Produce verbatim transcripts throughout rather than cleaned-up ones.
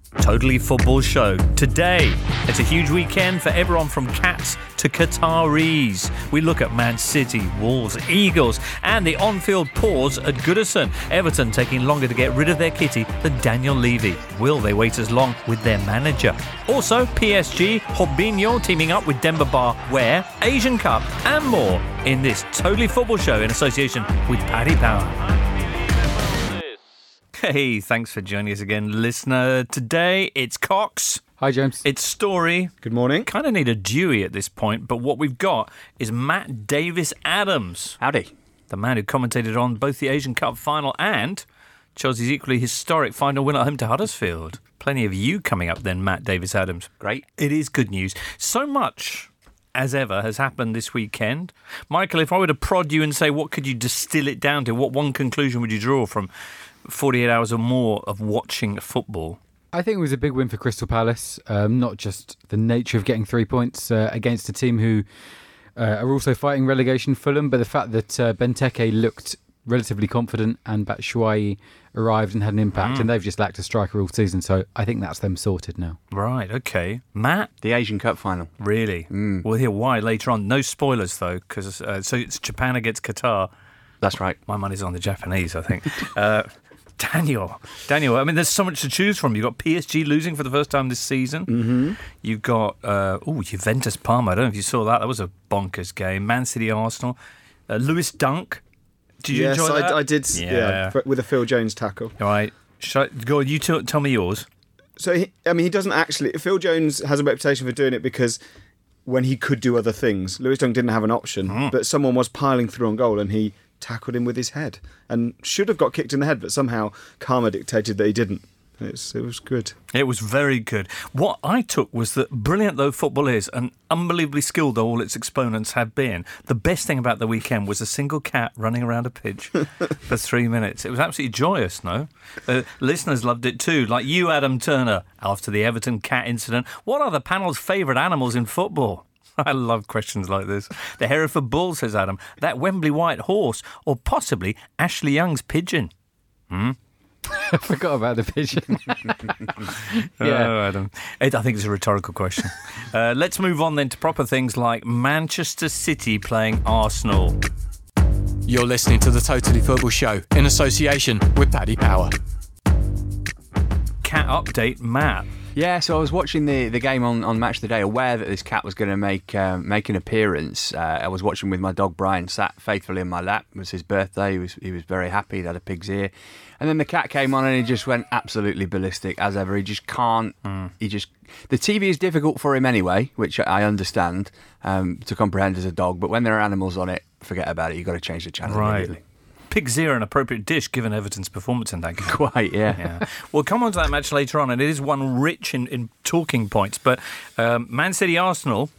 Totally Football Show. Today, it's a huge weekend for everyone from Cats to Qataris. We look at Man City, Wolves, Eagles, and the on-field pause at Goodison. Everton taking longer to get rid of their kitty than Daniel Levy. Will they wait as long with their manager? Also, P S G, Robinho teaming up with Demba Ba, Ware, Asian Cup, and more in this Totally Football Show in association with Paddy Power. Hey, thanks for joining us again, listener. Today, it's Cox. Hi, James. It's Story. Good morning. Kind of need a Dewey at this point, but what we've got is Matt Davis-Adams. Howdy. The man who commentated on both the Asian Cup final and Chelsea's equally historic final win at home to Huddersfield. Plenty of you coming up then, Matt Davis-Adams. Great. It is good news. So much, as ever, has happened this weekend. Michael, if I were to prod you and say, what could you distill it down to? What one conclusion would you draw from forty-eight hours or more of watching football? I think it was a big win for Crystal Palace, um, not just the nature of getting three points uh, against a team who uh, are also fighting relegation, Fulham, but the fact that uh, Benteke looked relatively confident and Batshuayi arrived and had an impact, mm. and they've just lacked a striker all season, so I think that's them sorted now. Right, okay. Matt? The Asian Cup final. Really? Mm. We'll hear why later on. No spoilers, though, because uh, so it's Japan against Qatar. That's right. My money's on the Japanese, I think. uh, Daniel, Daniel. I mean, there's so much to choose from. You've got P S G losing for the first time this season. Mm-hmm. You've got, uh, oh, Juventus Parma. I don't know if you saw that. That was a bonkers game. Man City Arsenal. Uh, Lewis Dunk. Did you yes, enjoy that? I, I did. Yeah, Yeah. for- with a Phil Jones tackle. All right. Shall I, go on, you t- tell me yours. So, he, I mean, he doesn't actually. Phil Jones has a reputation for doing it because when he could do other things, Lewis Dunk didn't have an option, Mm. but someone was piling through on goal and he tackled him with his head and should have got kicked in the head, but somehow karma dictated that he didn't. It's, it was good. It was very good. What I took was that, brilliant though football is, and unbelievably skilled though all its exponents have been, the best thing about the weekend was a single cat running around a pitch for three minutes. It was absolutely joyous, no? Uh, listeners loved it too, like you, Adam Turner, after the Everton cat incident. What are the panel's favourite animals in football? I love questions like this. The Hereford Bull, says Adam. That Wembley White Horse, or possibly Ashley Young's pigeon. Hmm? I forgot about the pigeon. Yeah, oh, Adam. It, I think it's a rhetorical question. uh, let's move on then to proper things like Manchester City playing Arsenal. You're listening to the Totally Football Show in association with Paddy Power. Cat update, Matt. Yeah, so I was watching the, the game on, on Match of the Day, aware that this cat was going to make um, make an appearance. Uh, I was watching with my dog Brian, sat faithfully in my lap. It was his birthday. He was he was very happy. He had a pig's ear, and then the cat came on and he just went absolutely ballistic as ever. He just can't. Mm. He just the T V is difficult for him anyway, which I understand um, to comprehend as a dog. But when there are animals on it, forget about it. You've got to change the channel Right. immediately. Pig's ear, an appropriate dish given Everton's performance in that game. Quite, yeah. yeah. We'll come on to that match later on, and it is one rich in, in talking points. But um, Man City Arsenal,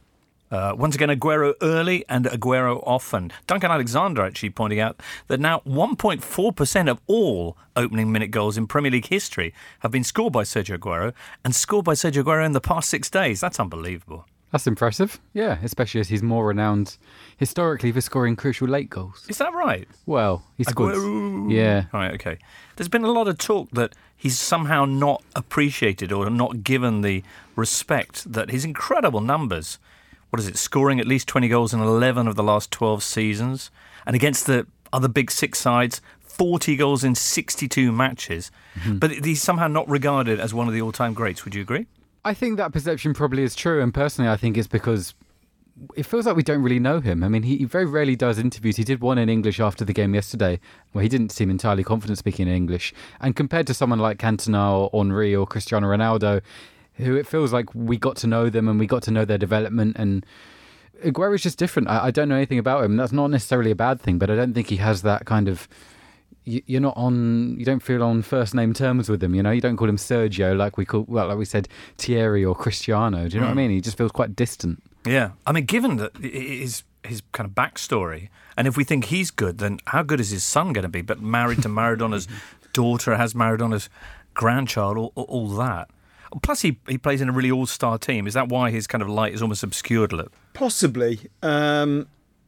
uh, once again, Aguero early and Aguero often. Duncan Alexander actually pointing out that now one point four percent of all opening minute goals in Premier League history have been scored by Sergio Aguero, and scored by Sergio Aguero in the past six days. That's unbelievable. That's impressive. Yeah, especially as he's more renowned historically for scoring crucial late goals. Is that right? Well, he scored. Aguero. Yeah. Right, okay. There's been a lot of talk that he's somehow not appreciated or not given the respect that his incredible numbers, what is it, scoring at least twenty goals in eleven of the last twelve seasons, and against the other big six sides, forty goals in sixty-two matches. Mm-hmm. But he's somehow not regarded as one of the all-time greats. Would you agree? I think that perception probably is true, and personally I think it's because it feels like we don't really know him. I mean, he, he very rarely does interviews. He did one in English after the game yesterday, where he didn't seem entirely confident speaking in English. And compared to someone like Cantona or Henry or Cristiano Ronaldo, who it feels like we got to know them and we got to know their development, and Aguero's just different. I, I don't know anything about him. That's not necessarily a bad thing, but I don't think he has that kind of... You're not on. You don't feel on first name terms with him. You know, you don't call him Sergio like we call, well, like we said, Thierry or Cristiano. Do you know mm. what I mean? He just feels quite distant. Yeah, I mean, given that his his kind of backstory, and if we think he's good, then how good is his son going to be? But married to Maradona's daughter, has Maradona's grandchild, all, all that. Plus, he he plays in a really all-star team. Is that why his kind of light is almost obscured a little? Possibly. Um,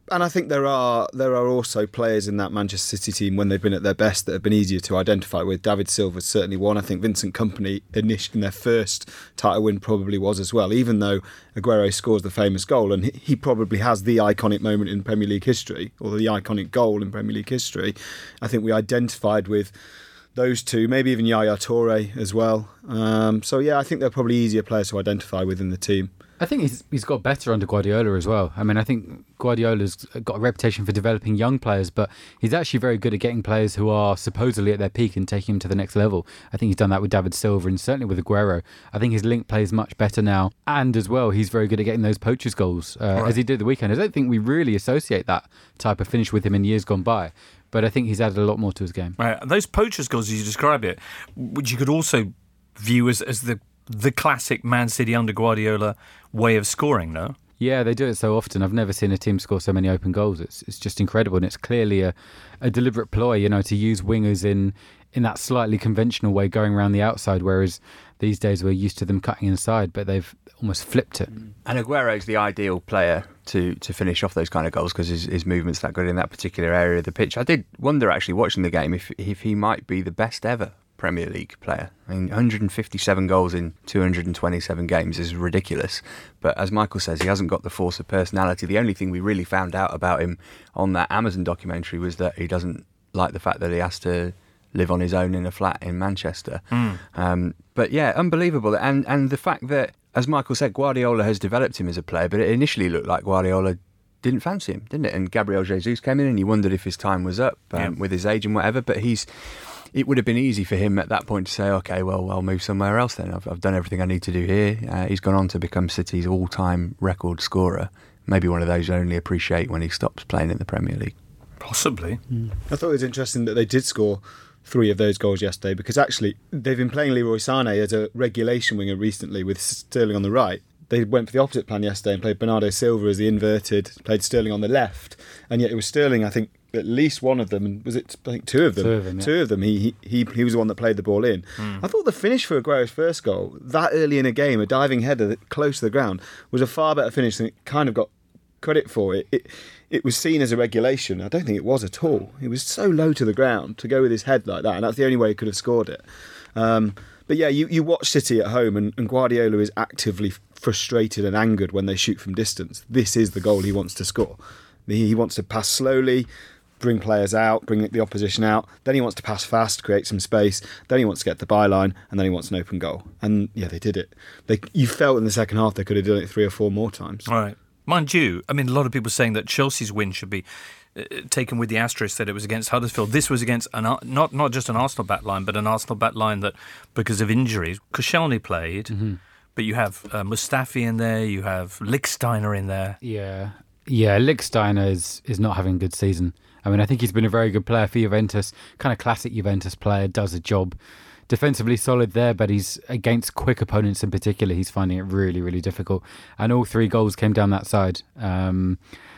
And I think there are there are also players in that Manchester City team when they've been at their best that have been easier to identify with. David Silva's certainly one. I think Vincent Kompany in their first title win probably was as well, even though Aguero scores the famous goal, and he probably has the iconic moment in Premier League history, or the iconic goal in Premier League history. I think we identified with those two, maybe even Yaya Toure as well. Um, so yeah, I think they're probably easier players to identify with in the team. I think he's he's got better under Guardiola as well. I mean, I think Guardiola's got a reputation for developing young players, but he's actually very good at getting players who are supposedly at their peak and taking them to the next level. I think he's done that with David Silva and certainly with Aguero. I think his link play is much better now. And as well, he's very good at getting those poachers goals, uh, right. as he did the weekend. I don't think we really associate that type of finish with him in years gone by, but I think he's added a lot more to his game. Right. Those poachers goals, as you describe it, which you could also view as, as the the classic Man City under Guardiola way of scoring, no? Yeah, they do it so often. I've never seen a team score so many open goals. It's it's just incredible, and it's clearly a, a deliberate ploy, you know, to use wingers in, in that slightly conventional way, going around the outside, whereas these days we're used to them cutting inside, but they've almost flipped it. And Aguero's the ideal player to, to finish off those kind of goals because his, his movement's that good in that particular area of the pitch. I did wonder, actually, watching the game, if if he might be the best ever Premier League player. I mean, one hundred fifty-seven goals in two hundred twenty-seven games is ridiculous. But as Michael says, he hasn't got the force of personality. The only thing we really found out about him on that Amazon documentary was that he doesn't like the fact that he has to live on his own in a flat in Manchester. Mm. Um, but yeah, unbelievable. And and the fact that, as Michael said, Guardiola has developed him as a player, but it initially looked like Guardiola didn't fancy him, didn't it? And Gabriel Jesus came in and he wondered if his time was up um, yeah. with his age and whatever. But he's it would have been easy for him at that point to say, OK, well, I'll move somewhere else then. I've, I've done everything I need to do here. Uh, he's gone on to become City's all-time record scorer. Maybe one of those you only appreciate when he stops playing in the Premier League. Possibly. Mm. I thought it was interesting that they did score three of those goals yesterday, because actually they've been playing Leroy Sané as a regulation winger recently with Sterling on the right. They went for the opposite plan yesterday and played Bernardo Silva as the inverted, played Sterling on the left, and yet it was Sterling, I think, at least one of them, and was it, I think, two of them? Two of them, yeah. Two of them, he, he, he was the one that played the ball in. Mm. I thought the finish for Aguero's first goal, that early in a game, a diving header that close to the ground, was a far better finish than it kind of got credit for. It, it, it was seen as a regulation. I don't think it was at all. It was so low to the ground to go with his head like that, and that's the only way he could have scored it. Um, but yeah, you, you watch City at home, and, and Guardiola is actively frustrated and angered when they shoot from distance. This is the goal he wants to score. He, he wants to pass slowly, bring players out, bring the opposition out. Then he wants to pass fast, create some space. Then he wants to get the byline, and then he wants an open goal. And yeah, they did it. They, you felt in the second half they could have done it three or four more times. All right. Mind you, I mean, a lot of people saying that Chelsea's win should be uh, taken with the asterisk that it was against Huddersfield. This was against an, not not just an Arsenal back line, but an Arsenal back line that, because of injuries, Koscielny played, mm-hmm. but you have uh, Mustafi in there, you have Lichtsteiner in there. Yeah, yeah, Lichtsteiner is, is not having a good season. I mean, I think he's been a very good player for Juventus, kind of classic Juventus player, does a job. Defensively solid there, but he's against quick opponents in particular. He's finding it really, really difficult. And all three goals came down that side. Um,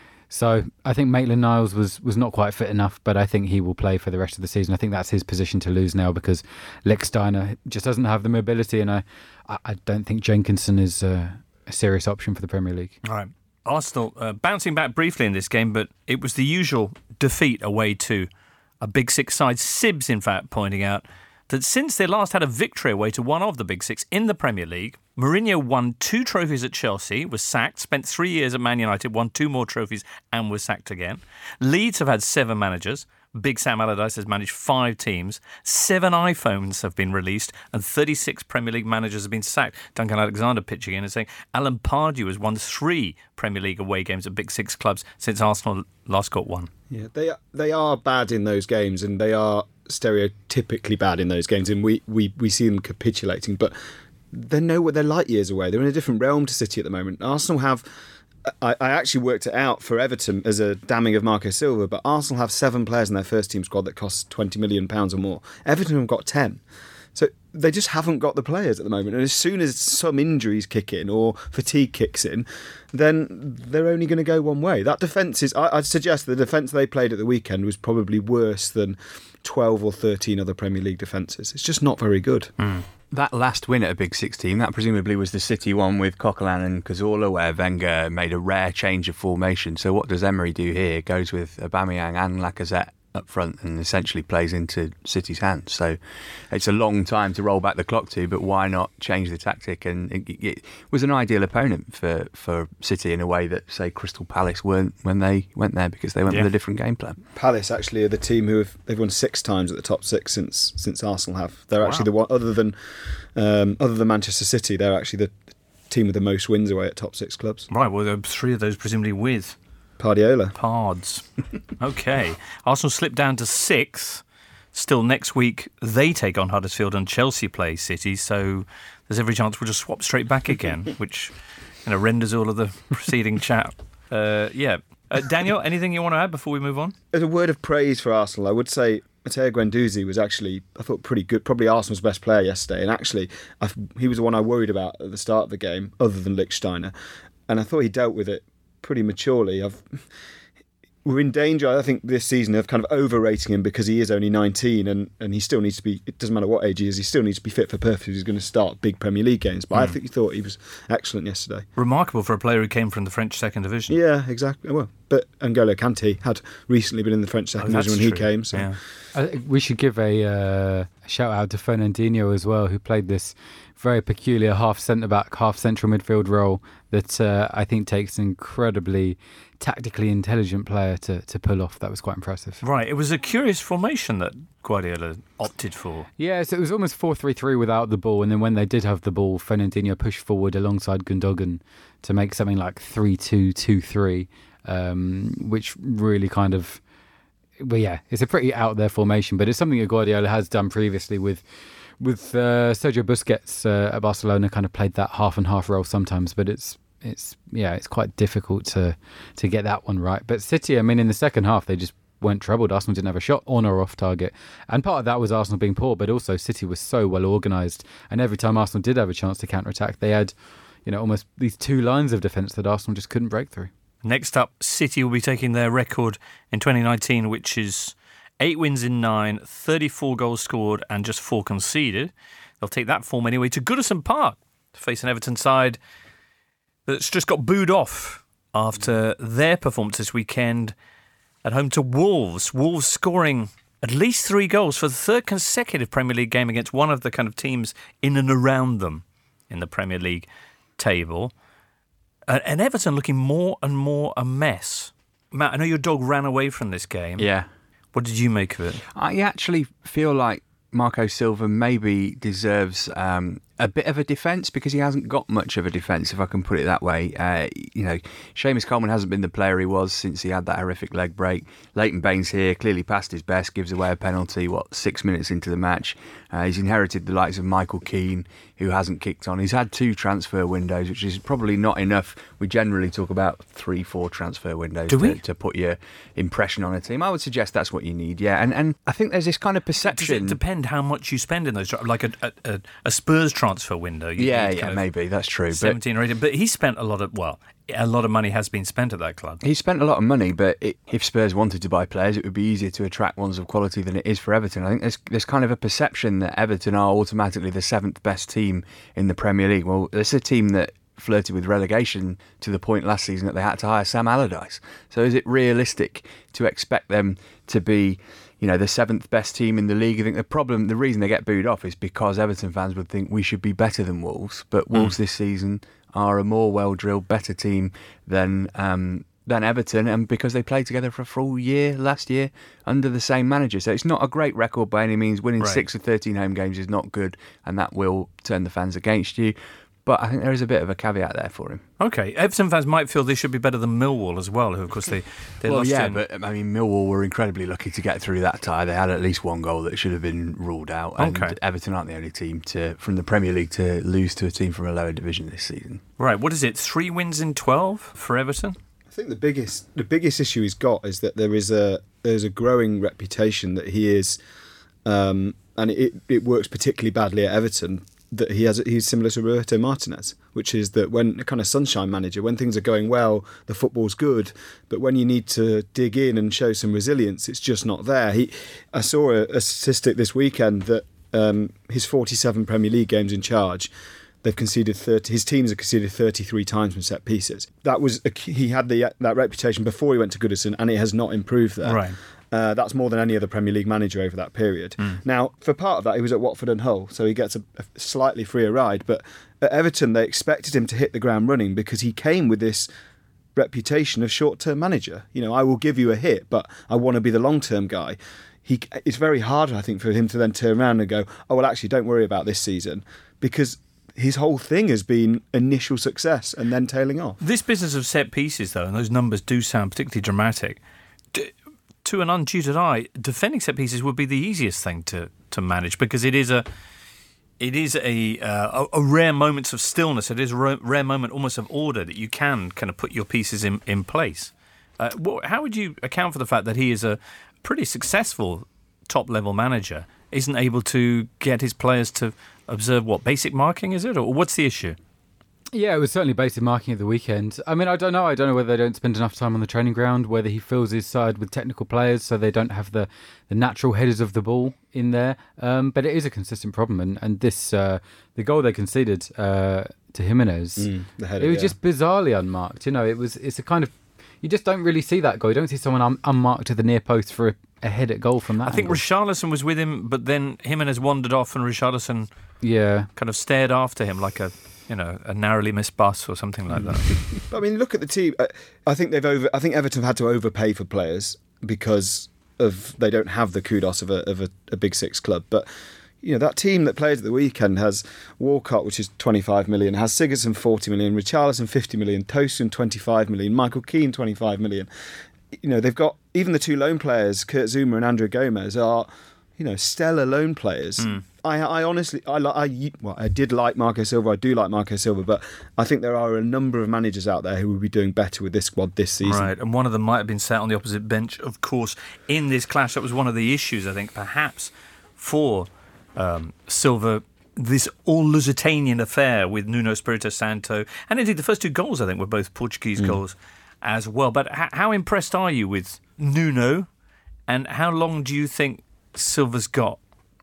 so I think Maitland-Niles was, was not quite fit enough, but I think he will play for the rest of the season. I think that's his position to lose now because Lichtsteiner just doesn't have the mobility, and I, I don't think Jenkinson is a, a serious option for the Premier League. All right. Arsenal uh, bouncing back briefly in this game, but it was the usual defeat away to a Big Six side. Sibs, in fact, pointing out that since they last had a victory away to one of the Big Six in the Premier League, Mourinho won two trophies at Chelsea, was sacked, spent three years at Man United, won two more trophies and was sacked again. Leeds have had seven managers. Big Sam Allardyce has managed five teams. Seven iPhones have been released and thirty-six Premier League managers have been sacked. Duncan Alexander pitching in and saying Alan Pardew has won three Premier League away games at Big Six clubs since Arsenal last got one. Yeah, they are, they are bad in those games, and they are stereotypically bad in those games, and we, we, we see them capitulating, but they're nowhere, they're light years away. They're in a different realm to City at the moment. Arsenal have, I, I actually worked it out for Everton as a damning of Marco Silva, but Arsenal have seven players in their first team squad that cost twenty million pounds or more. Everton have got ten. So they just haven't got the players at the moment. And as soon as some injuries kick in or fatigue kicks in, then they're only going to go one way. That defence is, I, I'd suggest the defence they played at the weekend was probably worse than twelve or thirteen other Premier League defences. It's just not very good. Mm. That last win at a Big Six team, that presumably was the City one with Coquelin and Cazorla, where Wenger made a rare change of formation. So what does Emery do here? Goes with Aubameyang and Lacazette up front and essentially plays into City's hands. So it's a long time to roll back the clock to, but why not change the tactic? And it, it was an ideal opponent for, for City in a way that, say, Crystal Palace weren't when they went there, because they went yeah. with a different game plan. Palace actually are the team who have they've won six times at the top six since since Arsenal have. They're Wow. actually the one other than um, other than Manchester City. They're actually the team with the most wins away at top six clubs. Right, well, there are three of those presumably with Guardiola. Pards. Okay. Arsenal slipped down to sixth. Still, next week, they take on Huddersfield and Chelsea play City, so there's every chance we'll just swap straight back again, which you know, renders all of the preceding chat. Uh, yeah. Uh, Daniel, anything you want to add before we move on? As a word of praise for Arsenal, I would say Matteo Guendouzi was actually, I thought, pretty good. Probably Arsenal's best player yesterday. And actually, I, he was the one I worried about at the start of the game, other than Lichtsteiner. And I thought he dealt with it pretty maturely. I've, we're in danger, I think, this season of kind of overrating him because he is only nineteen and, and he still needs to be, it doesn't matter what age he is, he still needs to be fit for purpose. He's going to start big Premier League games. But mm. I think he thought he was excellent yesterday. Remarkable for a player who came from the French second division. Yeah, exactly. Well, but N'Golo Kante had recently been in the French second oh, division when true. he came. So. Yeah. I think we should give a, uh, a shout out to Fernandinho as well, who played this very peculiar half centre-back, half central midfield role that uh, I think takes an incredibly tactically intelligent player to, to pull off. That was quite impressive. Right, it was a curious formation that Guardiola opted for. Yeah, so it was almost four three three without the ball, and then when they did have the ball, Fernandinho pushed forward alongside Gundogan to make something like three two two three, um, which really kind of... Well, yeah, it's a pretty out there formation, but it's something that Guardiola has done previously with with uh, Sergio Busquets uh, at Barcelona. Kind of played that half and half role sometimes, but it's it's yeah, it's quite difficult to to get that one right. But City, I mean, in the second half, they just weren't troubled. Arsenal didn't have a shot on or off target, and part of that was Arsenal being poor, but also City was so well organised, and every time Arsenal did have a chance to counter attack, they had, you know, almost these two lines of defence that Arsenal just couldn't break through. Next up, City will be taking their record in twenty nineteen, which is eight wins in nine, thirty-four goals scored and just four conceded. They'll take that form anyway to Goodison Park to face an Everton side that's just got booed off after their performance this weekend at home to Wolves. Wolves scoring at least three goals for the third consecutive Premier League game against one of the kind of teams in and around them in the Premier League table. And Everton looking more and more a mess. Matt, I know your dog ran away from this game. Yeah. What did you make of it? I actually feel like Marco Silva maybe deserves um, a bit of a defence, because he hasn't got much of a defence, if I can put it that way. Uh, you know, Seamus Coleman hasn't been the player he was since he had that horrific leg break. Leighton Baines here, clearly past his best, gives away a penalty, what, six minutes into the match. Uh, he's inherited the likes of Michael Keane, who hasn't kicked on. He's had two transfer windows, which is probably not enough. We generally talk about three, four transfer windows Do we? To, to put your impression on a team. I would suggest that's what you need, yeah. And and I think there's this kind of perception... Does it depend how much you spend in those, like a, a, a Spurs transfer window? You yeah, yeah, maybe, that's true. seventeen but, or eighteen, but he spent a lot of, well, a lot of money has been spent at that club. He spent a lot of money, but it, if Spurs wanted to buy players, it would be easier to attract ones of quality than it is for Everton. I think there's there's kind of a perception that Everton are automatically the seventh best team in the Premier League. Well, it's a team that flirted with relegation to the point last season that they had to hire Sam Allardyce. So is it realistic to expect them to be, you know, the seventh best team in the league? I think the problem, the reason they get booed off is because Everton fans would think we should be better than Wolves, but Wolves mm. this season are a more well-drilled, better team than um, than Everton, and because they played together for a full year last year under the same manager. So it's not a great record by any means. Winning right. six of thirteen home games is not good, and that will turn the fans against you. But I think there is a bit of a caveat there for him. Okay, Everton fans might feel they should be better than Millwall as well, who of course they, they well, lost yeah, in. but I mean, Millwall were incredibly lucky to get through that tie. They had at least one goal that should have been ruled out. And okay. Everton aren't the only team to from the Premier League to lose to a team from a lower division this season. Right, what is it? Three wins in twelve for Everton? I think the biggest the biggest issue he's got is that there is a there's a growing reputation that he is um, and it, it works particularly badly at Everton, that he has he's similar to Roberto Martinez, which is that when a kind of sunshine manager, when things are going well, the football's good, but when you need to dig in and show some resilience, it's just not there. He, I saw a, a statistic this weekend that um, his forty-seven Premier League games in charge, they've conceded thirty. His teams have conceded thirty-three times from set pieces. That was a, he had the that reputation before he went to Goodison, and it has not improved there. Right. Uh, that's more than any other Premier League manager over that period. Mm. Now, for part of that, he was at Watford and Hull, so he gets a, a slightly freer ride. But at Everton, they expected him to hit the ground running because he came with this reputation of short-term manager. You know, I will give you a hit, but I want to be the long-term guy. He, it's very hard, I think, for him to then turn around and go, oh, well, actually, don't worry about this season, because his whole thing has been initial success and then tailing off. This business of set pieces, though, and those numbers do sound particularly dramatic. D- to an untutored eye, defending set pieces would be the easiest thing to, to manage, because it is a it is a uh, a rare moments of stillness. It is a rare moment almost of order that you can kind of put your pieces in in place. Uh, what, how would you account for the fact that he is a pretty successful top level manager, isn't able to get his players to observe what basic marking is it, or what's the issue? Yeah, it was certainly basic marking at the weekend. I mean, I don't know. I don't know whether they don't spend enough time on the training ground, whether he fills his side with technical players so they don't have the, the natural headers of the ball in there. Um, but it is a consistent problem. And, and this, uh, the goal they conceded uh, to Jimenez, mm, the header, it was yeah. just bizarrely unmarked. You know, it was. It's a kind of, you just don't really see that goal. You don't see someone un- unmarked to the near post for a, a head at goal from that I think angle. Richarlison was with him, but then Jimenez wandered off and Richarlison yeah. kind of stared after him like a, you know, a narrowly missed bus or something like that. But I mean, look at the team. I think they've over. I think Everton have had to overpay for players because of they don't have the kudos of a of a, a big six club. But you know, that team that played at the weekend has Walcott, which is twenty-five million, has Sigurdsson forty million, Richarlison fifty million, Tosun twenty-five million, Michael Keane twenty-five million. You know, they've got even the two loan players, Kurt Zouma and Andrew Gomez, are, you know, stellar loan players. Mm. I, I honestly, I, I, well, I did like Marco Silva. I do like Marco Silva, but I think there are a number of managers out there who would be doing better with this squad this season. Right, and one of them might have been sat on the opposite bench, of course, in this clash. That was one of the issues, I think, perhaps for um, Silva. This all-Lusitanian affair with Nuno Espirito Santo, and indeed the first two goals, I think, were both Portuguese mm. goals as well. But h- how impressed are you with Nuno, and how long do you think Silva's got?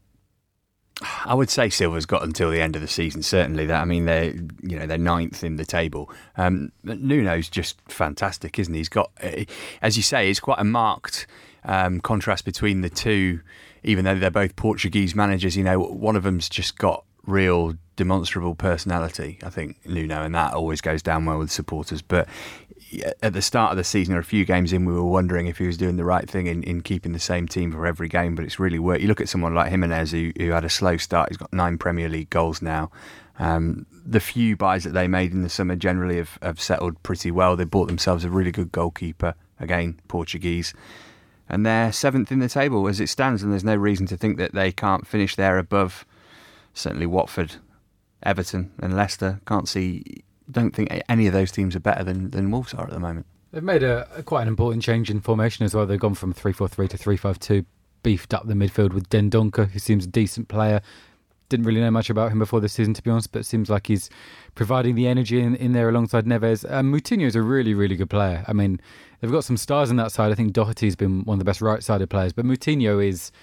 I would say Silva's got until the end of the season. Certainly, that I mean, they're you know they're ninth in the table. Um, Nuno's just fantastic, isn't he? He's got, as you say, it's quite a marked um, contrast between the two. Even though they're both Portuguese managers, you know, one of them's just got real demonstrable personality. I think Nuno, and that always goes down well with supporters. But at the start of the season, or a few games in, we were wondering if he was doing the right thing in, in keeping the same team for every game, but it's really worked. You look at someone like Jimenez, who, who had a slow start. He's got nine Premier League goals now. Um, the few buys that they made in the summer generally have, have settled pretty well. They bought themselves a really good goalkeeper, again, Portuguese, and they're seventh in the table as it stands, and there's no reason to think that they can't finish there above certainly Watford, Everton and Leicester. Can't see... don't think any of those teams are better than, than Wolves are at the moment. They've made a, a quite an important change in formation as well. They've gone from three four three to three five two, beefed up the midfield with Dendoncker, who seems a decent player. Didn't really know much about him before this season, to be honest, but it seems like he's providing the energy in, in there alongside Neves. Um, Moutinho is a really, really good player. I mean, they've got some stars on that side. I think Doherty's been one of the best right-sided players, but Moutinho is,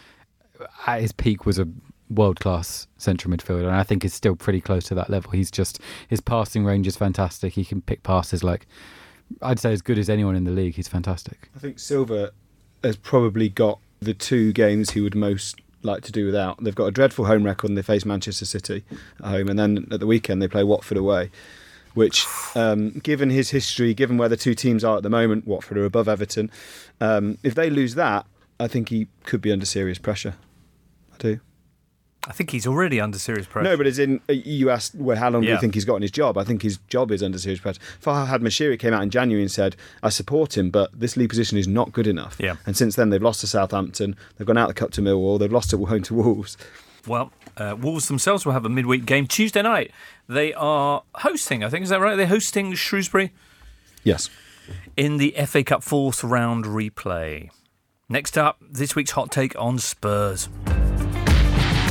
at his peak, was a world-class central midfielder, and I think is still pretty close to that level. He's just, his passing range is fantastic. He can pick passes like, I'd say, as good as anyone in the league. He's fantastic. I think Silva has probably got the two games he would most like to do without. They've got a dreadful home record and they face Manchester City at home, and then at the weekend they play Watford away, which, um, given his history, given where the two teams are at the moment, Watford are above Everton, um, if they lose that, I think he could be under serious pressure. I do. I think he's already under serious pressure. No, but as in, you asked, well, how long yeah. do you think he's got in his job? I think his job is under serious pressure. Farhad Moshiri came out in January and said, I support him, but this league position is not good enough. Yeah. And since then, they've lost to Southampton, they've gone out the cup to Millwall, they've lost at home to Wolves. Well, uh, Wolves themselves will have a midweek game Tuesday night. They are hosting, I think, is that right? They're hosting Shrewsbury? Yes. In the F A Cup fourth round replay. Next up, this week's hot take on Spurs.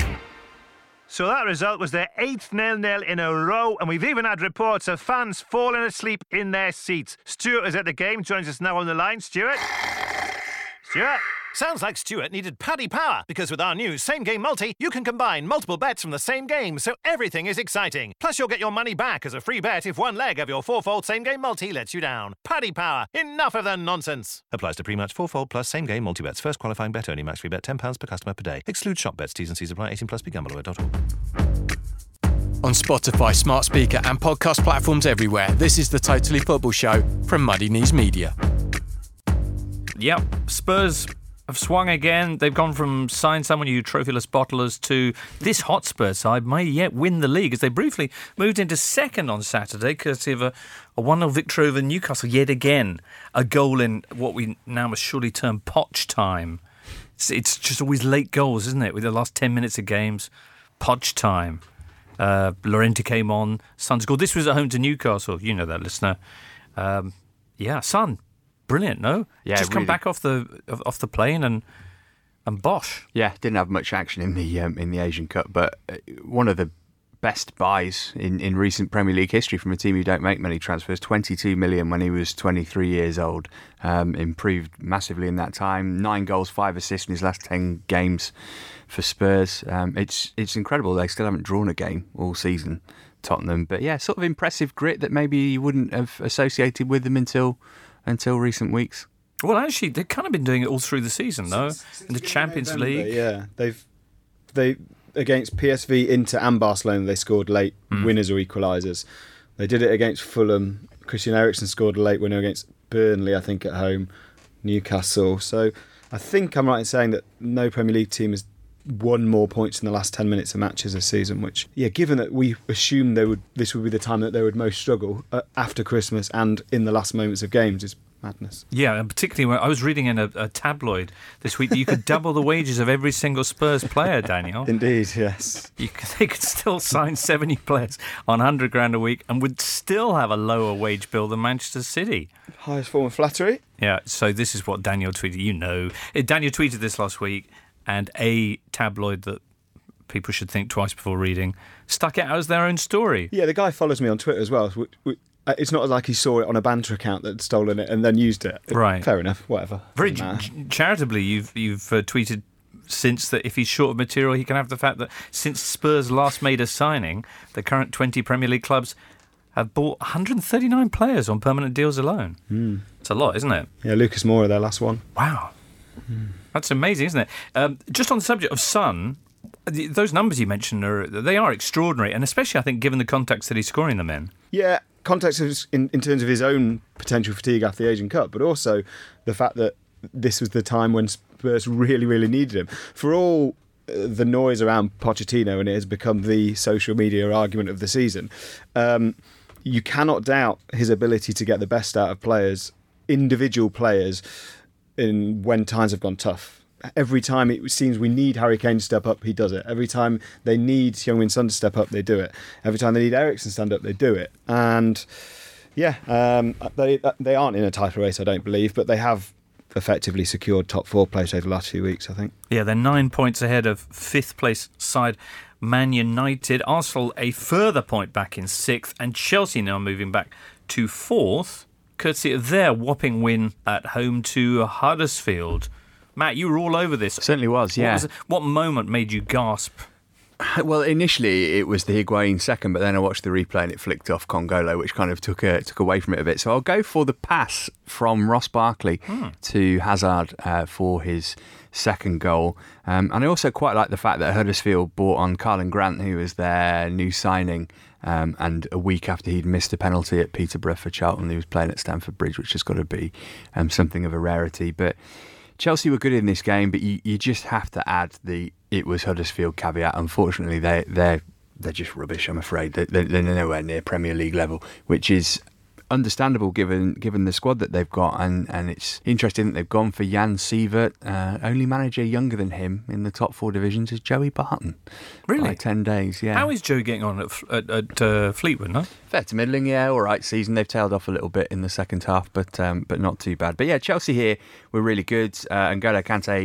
So that result was their eighth nil-nil in a row, and we've even had reports of fans falling asleep in their seats. Stuart is at the game, joins us now on the line. Stuart? Stuart? Sounds like Stuart needed Paddy Power, because with our new Same Game Multi, you can combine multiple bets from the same game, so everything is exciting. Plus, you'll get your money back as a free bet if one leg of your fourfold Same Game Multi lets you down. Paddy Power. Enough of the nonsense. Applies to pre-match fourfold plus Same Game Multi-bets. First qualifying bet only. Max free bet ten pounds per customer per day. Exclude shop bets. T's and C's apply. eighteen plus. Be gamble aware dot org. On Spotify, smart speaker and podcast platforms everywhere, this is the Totally Football Show from Muddy Knees Media. Yep, Spurs have swung again. They've gone from sign someone you trophyless bottlers to this Hotspur side may yet win the league, as they briefly moved into second on Saturday, courtesy of a, a one nil victory over Newcastle yet again. A goal in what we now must surely term Poch time. It's, it's just always late goals, isn't it? With the last ten minutes of games, Poch time. Uh, Llorente came on, Son scored. This was at home to Newcastle. You know that, listener. Um, yeah, Son. Brilliant, no? Yeah, just come really. back off the off the plane and and bosh. Yeah, didn't have much action in the um, in the Asian Cup, but one of the best buys in, in recent Premier League history from a team who don't make many transfers. twenty-two million when he was twenty-three years old. Um, improved massively in that time. Nine goals, five assists in his last ten games for Spurs. Um, it's it's incredible. They still haven't drawn a game all season, Tottenham. But yeah, sort of impressive grit that maybe you wouldn't have associated with them until. until recent weeks. Well, actually, they've kind of been doing it all through the season, though. Since, since in the Champions November, League. Yeah, they've they against P S V, Inter and Barcelona, they scored late mm. winners or equalisers. They did it against Fulham. Christian Eriksen scored a late winner against Burnley, I think, at home. Newcastle. So I think I'm right in saying that no Premier League team has won more points in the last ten minutes of matches this season, which, yeah, given that we assumed they would, this would be the time that they would most struggle uh, after Christmas and in the last moments of games, is madness. Yeah, and particularly when I was reading in a, a tabloid this week that you could double the wages of every single Spurs player, Daniel. Indeed, yes. You could, they could still sign seventy players on one hundred grand a week and would still have a lower wage bill than Manchester City. Highest form of flattery. Yeah, so this is what Daniel tweeted. You know, Daniel tweeted this last week, and a tabloid that people should think twice before reading stuck it out as their own story. Yeah, the guy follows me on Twitter as well. It's not like he saw it on a banter account that had stolen it and then used it. Right. Fair enough, whatever. Very ch- charitably, you've you've uh, tweeted since that if he's short of material, he can have the fact that since Spurs last made a signing, the current twenty Premier League clubs have bought one hundred thirty-nine players on permanent deals alone. Mm. It's a lot, isn't it? Yeah, Lucas Moura, their last one. Wow. Mm. That's amazing, isn't it? Um, just on the subject of Son, those numbers you mentioned, are they are extraordinary, and especially, I think, given the context that he's scoring them in. Yeah, context in, in terms of his own potential fatigue after the Asian Cup, but also the fact that this was the time when Spurs really, really needed him. For all the noise around Pochettino, and it has become the social media argument of the season, um, you cannot doubt his ability to get the best out of players, individual players, in when times have gone tough. Every time it seems we need Harry Kane to step up, he does it. Every time they need Heung-min Son to step up, they do it. Every time they need Eriksen to stand up, they do it. And yeah, um, they they aren't in a title race, I don't believe, but they have effectively secured top four place over the last few weeks, I think. Yeah, they're nine points ahead of fifth place side Man United. Arsenal a further point back in sixth, and Chelsea now moving back to fourth, courtesy of their whopping win at home to Huddersfield. Matt, you were all over this. Certainly was, yeah. What, was, what moment made you gasp? Well, initially it was the Higuain second, but then I watched the replay and it flicked off Congolo, which kind of took a, took away from it a bit. So I'll go for the pass from Ross Barkley hmm. to Hazard uh, for his second goal. Um, and I also quite like the fact that Huddersfield bought on Carlin Grant, who was their new signing, um, and a week after he'd missed a penalty at Peterborough for Charlton, he was playing at Stamford Bridge, which has got to be um, something of a rarity. But Chelsea were good in this game, but you, you just have to add the it was Huddersfield caveat. Unfortunately, they, they're, they're just rubbish, I'm afraid. They're, they're nowhere near Premier League level, which is understandable given given the squad that they've got. And, and it's interesting that they've gone for Jan Sievert. Uh, only manager younger than him in the top four divisions is Joey Barton. Really? By ten days, yeah. How is Joe getting on at, at, at uh, Fleetwood, no? Fair to middling, yeah, all right season. They've tailed off a little bit in the second half, but um, but not too bad. But yeah, Chelsea here were really good. Uh, N'Golo Kante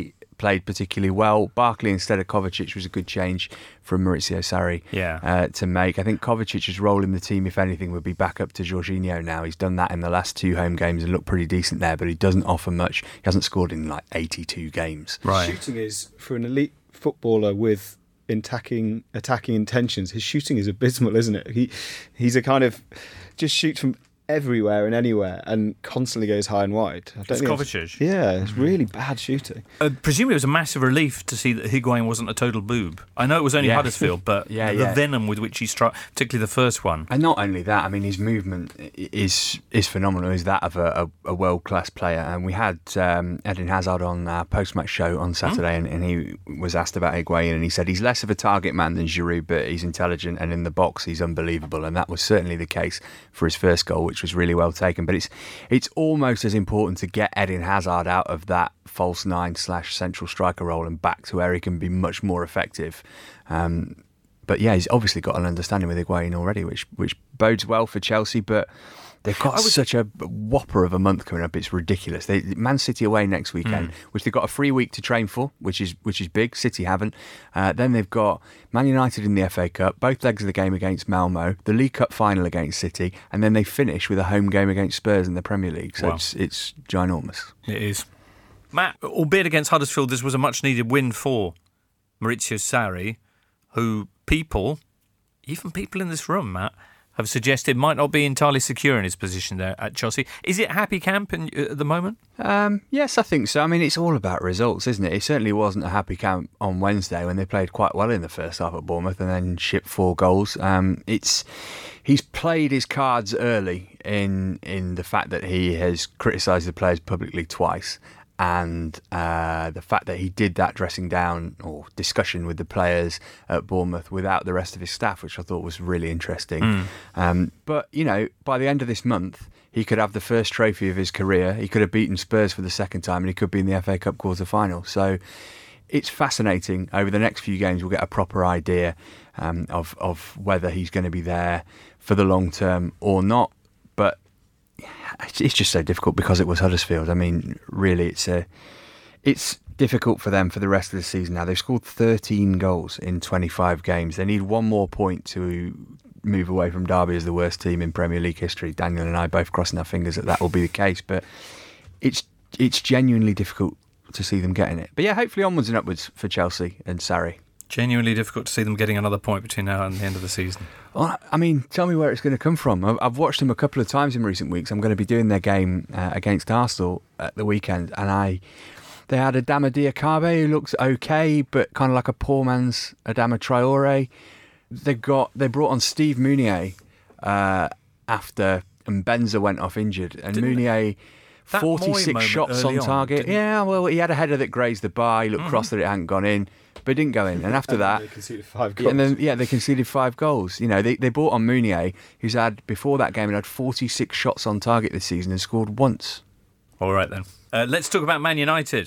played particularly well. Barkley instead of Kovacic was a good change from Maurizio Sarri yeah. uh, to make. I think Kovacic's role in the team, if anything, would be back up to Jorginho now. He's done that in the last two home games and looked pretty decent there, but he doesn't offer much. He hasn't scored in like eighty-two games. Right. Shooting is, for an elite footballer with attacking attacking intentions, his shooting is abysmal, isn't it? He He's a kind of, just shoots from everywhere and anywhere and constantly goes high and wide. I don't It's think Kovacic. Yeah, it's really bad shooting. Uh, presumably it was a massive relief to see that Higuain wasn't a total boob. I know it was only Yeah. Huddersfield, but Yeah, the yeah. venom with which he struck, particularly the first one. And not only that, I mean, his movement is is phenomenal. Is that of a, a, a world class player? And we had um, Eden Hazard on our post match show on Saturday, and, and he was asked about Higuain, and he said he's less of a target man than Giroud, but he's intelligent, and in the box he's unbelievable. And that was certainly the case for his first goal, which was really well taken. But it's it's almost as important to get Eden Hazard out of that false nine slash central striker role and back to where he can be much more effective. Um, But yeah, he's obviously got an understanding with Higuain already, which which bodes well for Chelsea. But they've got was, such a whopper of a month coming up; it's ridiculous. They, Man City away next weekend, mm. which they've got a free week to train for, which is which is big. City haven't. Uh, then they've got Man United in the F A Cup, both legs of the game against Malmo, the League Cup final against City, and then they finish with a home game against Spurs in the Premier League. So wow. it's it's ginormous. It is. Matt, albeit against Huddersfield, this was a much needed win for Maurizio Sarri, who people, even people in this room, Matt, have suggested might not be entirely secure in his position there at Chelsea. Is it happy camp in, uh, at the moment? Um, yes, I think so. I mean, it's all about results, isn't it? It certainly wasn't a happy camp on Wednesday when they played quite well in the first half at Bournemouth and then shipped four goals. Um, it's he's played his cards early in in the fact that he has criticised the players publicly twice. And uh, the fact that he did that dressing down or discussion with the players at Bournemouth without the rest of his staff, which I thought was really interesting. Mm. Um, but, you know, by the end of this month, he could have the first trophy of his career. He could have beaten Spurs for the second time and he could be in the F A Cup quarter-final. So it's fascinating. Over the next few games, we'll get a proper idea um, of, of whether he's going to be there for the long term or not. But it's just so difficult because it was Huddersfield. I mean, really, it's a, it's difficult for them for the rest of the season now. They've scored thirteen goals in twenty-five games. They need one more point to move away from Derby as the worst team in Premier League history. Daniel and I both crossing our fingers that that will be the case, but it's it's genuinely difficult to see them getting it. But yeah, hopefully onwards and upwards for Chelsea and Sarri. Genuinely difficult to see them getting another point between now and the end of the season. Well, I mean, tell me where it's going to come from. I've watched them a couple of times in recent weeks. I'm going to be doing their game uh, against Arsenal at the weekend, and I they had Adama Diakhaby, who looks okay, but kind of like a poor man's Adama Traore. They got they brought on Steve Mounier uh, after Mbenza went off injured, and didn't Mounier. forty-six shots on target. On, yeah, well, he had a header that grazed the bar. He looked mm-hmm. cross that it hadn't gone in, but it didn't go in. And after and that, they conceded five goals. And then, yeah, they conceded five goals. You know, they they brought on Mounier, who's had before that game, had forty-six shots on target this season and scored once. All right then, uh, let's talk about Man United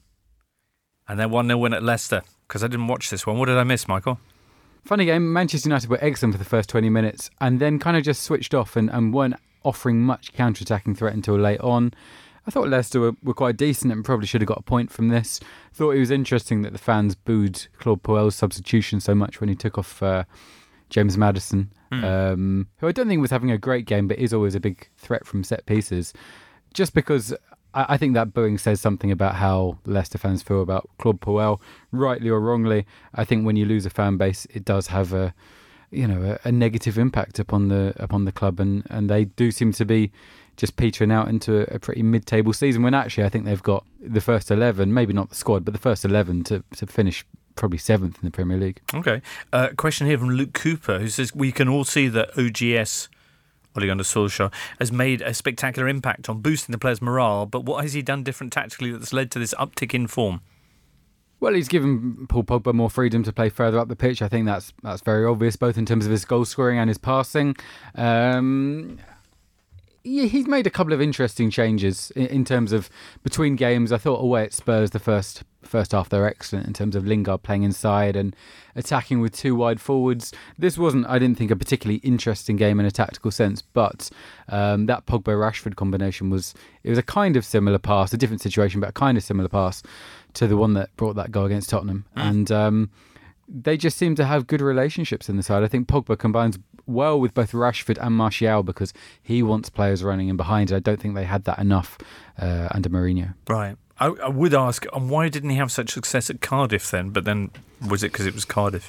and their one nil win at Leicester. Because I didn't watch this one. What did I miss, Michael? Funny game. Manchester United were excellent for the first twenty minutes, and then kind of just switched off and, and weren't offering much counter-attacking threat until late on. I thought Leicester were, were quite decent and probably should have got a point from this. Thought it was interesting that the fans booed Claude Puel's substitution so much when he took off uh, James Maddison, mm. um, who I don't think was having a great game, but is always a big threat from set pieces. Just because I, I think that booing says something about how Leicester fans feel about Claude Puel, rightly or wrongly. I think when you lose a fan base, it does have a you know a, a negative impact upon the upon the club, and, and they do seem to be just petering out into a, a pretty mid-table season, when actually I think they've got the first eleven, maybe not the squad, but the first eleven to, to finish probably seventh in the Premier League. Okay. Uh, question here from Luke Cooper, who says, we can all see that O G S, Ole Gunnar Solskjaer, has made a spectacular impact on boosting the players' morale, but what has he done different tactically that's led to this uptick in form? Well, he's given Paul Pogba more freedom to play further up the pitch. I think that's that's very obvious, both in terms of his goal scoring and his passing. Um, yeah, he's made a couple of interesting changes in, in terms of between games. I thought away at Spurs, the first first half they're excellent in terms of Lingard playing inside and attacking with two wide forwards. This wasn't, I didn't think, a particularly interesting game in a tactical sense, but um, that Pogba-Rashford combination was, it was a kind of similar pass, a different situation, but a kind of similar pass to the one that brought that goal against Tottenham. Mm. And um, they just seem to have good relationships in the side. I think Pogba combines well with both Rashford and Martial because he wants players running in behind. I don't think they had that enough uh, under Mourinho. Right. I, I would ask, um, why didn't he have such success at Cardiff then? But then, was it because it was Cardiff?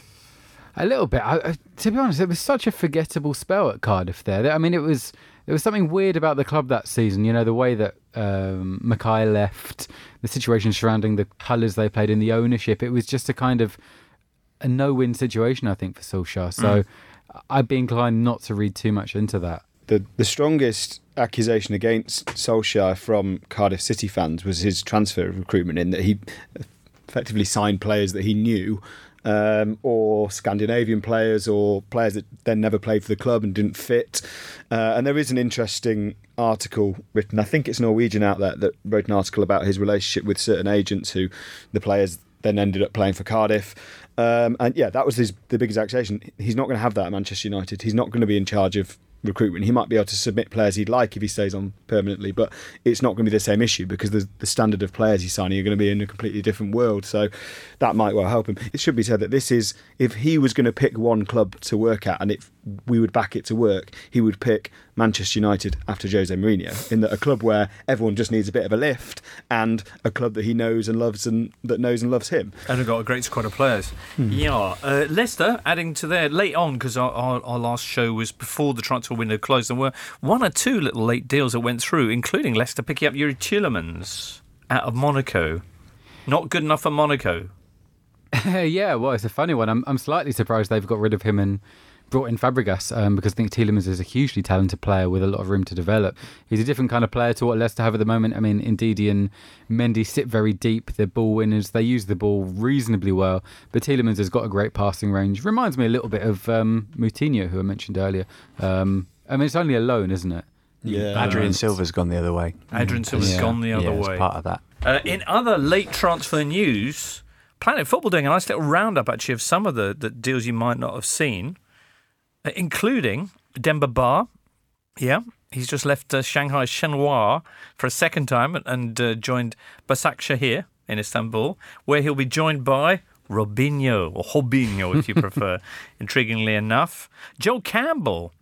A little bit. I, I, to be honest, it was such a forgettable spell at Cardiff there. I mean, it was there was something weird about the club that season. You know, the way that um, Mackay left, the situation surrounding the colours they played in, the ownership. It was just a kind of a no-win situation, I think, for Solskjaer. So mm. I'd be inclined not to read too much into that. The the strongest accusation against Solskjaer from Cardiff City fans was his transfer recruitment, in that he effectively signed players that he knew, um, or Scandinavian players, or players that then never played for the club and didn't fit. Uh, and there is an interesting article written, I think it's a Norwegian outlet, that wrote an article about his relationship with certain agents who the players then ended up playing for Cardiff. Um, and yeah, that was his, the biggest accusation. He's not going to have that at Manchester United. He's not going to be in charge of recruitment. He might be able to submit players he'd like if he stays on permanently, but it's not going to be the same issue because the, the standard of players he's signing are going to be in a completely different world. So that might well help him. It should be said that this is, if he was going to pick one club to work at and if we would back it to work, he would pick Manchester United after Jose Mourinho, in that a club where everyone just needs a bit of a lift and a club that he knows and loves and that knows and loves him. And have got a great squad of players. Hmm. Yeah. Uh, Leicester, adding to their, late on, because our, our, our last show was before the transfer window closed, there were one or two little late deals that went through, including Leicester picking up Yuri Tielemans out of Monaco. Not good enough for Monaco. Yeah, well, it's a funny one. I'm I'm slightly surprised they've got rid of him and brought in Fabregas, um, because I think Tielemans is a hugely talented player with a lot of room to develop. He's a different kind of player to what Leicester have at the moment. I mean, Ndidi and Mendy sit very deep. They're ball winners. They use the ball reasonably well. But Tielemans has got a great passing range. Reminds me a little bit of um, Moutinho, who I mentioned earlier. Um, I mean, it's only a loan, isn't it? Yeah. Adrian um, Silva's gone the other way. Adrian Silva's yeah. gone the other yeah, way. It's part of that. Uh, in other late transfer news, Planet Football doing a nice little roundup, actually, of some of the, the deals you might not have seen, including Demba Ba. Yeah, he's just left uh, Shanghai Shenhua for a second time and, and uh, joined Başakşehir in Istanbul, where he'll be joined by Robinho, or Robinho if you prefer, intriguingly enough. Joel Campbell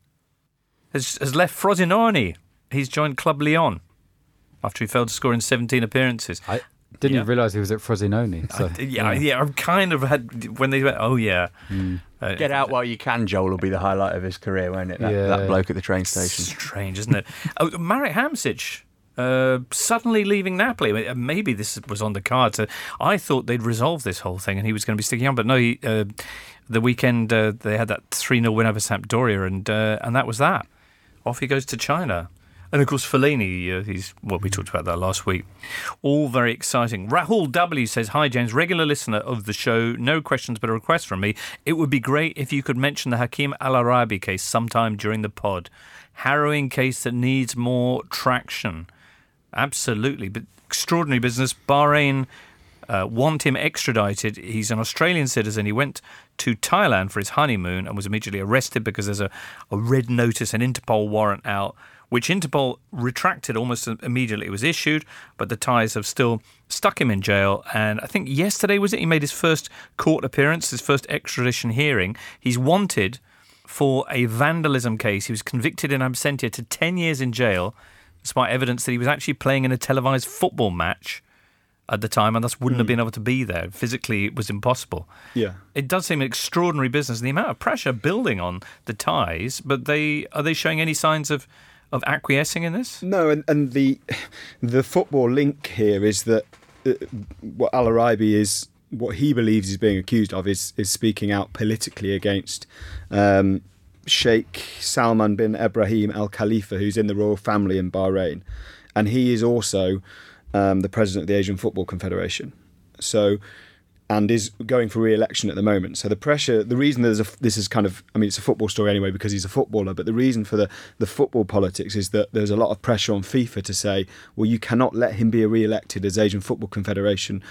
has, has left Frosinone. He's joined Club Lyon after he failed to score in seventeen appearances. I didn't yeah. even realise he was at Frosinone. So, I, yeah, yeah, yeah, I've kind of had, when they went, oh yeah. Mm. Uh, Get out while you can, Joel, will be the highlight of his career, won't it? That, Yeah. that bloke at the train station. Strange, isn't it? Oh, Marek Hamsik uh, suddenly leaving Napoli. I mean, maybe this was on the cards. Uh, I thought they'd resolve this whole thing and he was going to be sticking on, but no, he, uh, the weekend uh, they had that three nil win over Sampdoria and, uh, and that was that. Off he goes to China. And of course, Fellaini, uh, he's, well, we talked about that last week. All very exciting. Rahul W says, hi, James, regular listener of the show. No questions, but a request from me. It would be great if you could mention the Hakeem Al Arabi case sometime during the pod. Harrowing case that needs more traction. Absolutely. But extraordinary business. Bahrain uh, want him extradited. He's an Australian citizen. He went to Thailand for his honeymoon and was immediately arrested because there's a, a red notice, an Interpol warrant out, which Interpol retracted almost immediately. It was issued, but the Thais have still stuck him in jail. And I think yesterday, was it, he made his first court appearance, his first extradition hearing. He's wanted for a vandalism case. He was convicted in absentia to ten years in jail, despite evidence that he was actually playing in a televised football match at the time and thus wouldn't mm. have been able to be there. Physically, it was impossible. Yeah. It does seem an extraordinary business. And the amount of pressure building on the Thais, but they are they showing any signs of... of acquiescing in this? No, and, and the the football link here is that uh, what Al Arabi is, what he believes he's being accused of is is speaking out politically against um, Sheikh Salman bin Ibrahim Al Khalifa, who's in the royal family in Bahrain, and he is also um, the president of the Asian Football Confederation. So. And is going for re-election at the moment. So the pressure, the reason there's a, this is kind of, I mean, it's a football story anyway because he's a footballer, but the reason for the, the football politics is that there's a lot of pressure on FIFA to say, well, you cannot let him be re-elected as Asian Football Confederation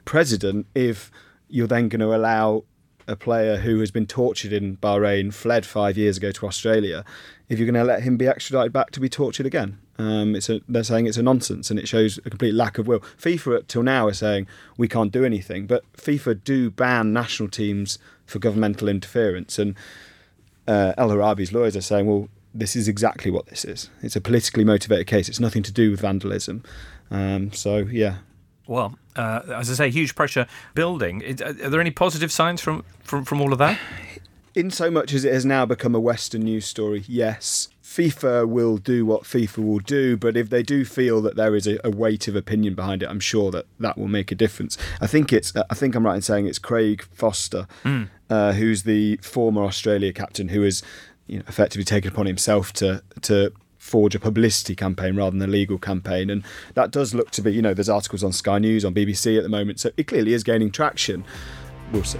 president if you're then going to allow a player who has been tortured in Bahrain, fled five years ago to Australia, if you're going to let him be extradited back to be tortured again. Um, it's a, they're saying it's a nonsense, and it shows a complete lack of will. FIFA till now are saying we can't do anything, but FIFA do ban national teams for governmental interference, and uh, El Harabi's lawyers are saying, well, this is exactly what this is. It's a politically motivated case. It's nothing to do with vandalism. Um, so, yeah. Well, uh, as I say, huge pressure building. Is, are there any positive signs from, from, from all of that? In so much as it has now become a Western news story, yes. FIFA will do what FIFA will do, but if they do feel that there is a, a weight of opinion behind it, I'm sure that that will make a difference. I think it's. I think I'm right in saying it's Craig Foster, mm. uh, who's the former Australia captain, who has, you know, effectively taken upon himself to to. forge a publicity campaign rather than a legal campaign, and that does look to be, you know, there's articles on Sky News, on B B C at the moment, so it clearly is gaining traction. We'll see.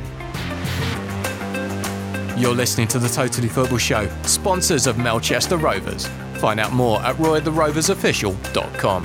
You're listening to the Totally Football Show, sponsors of Melchester Rovers. Find out more at roy the rovers official dot com.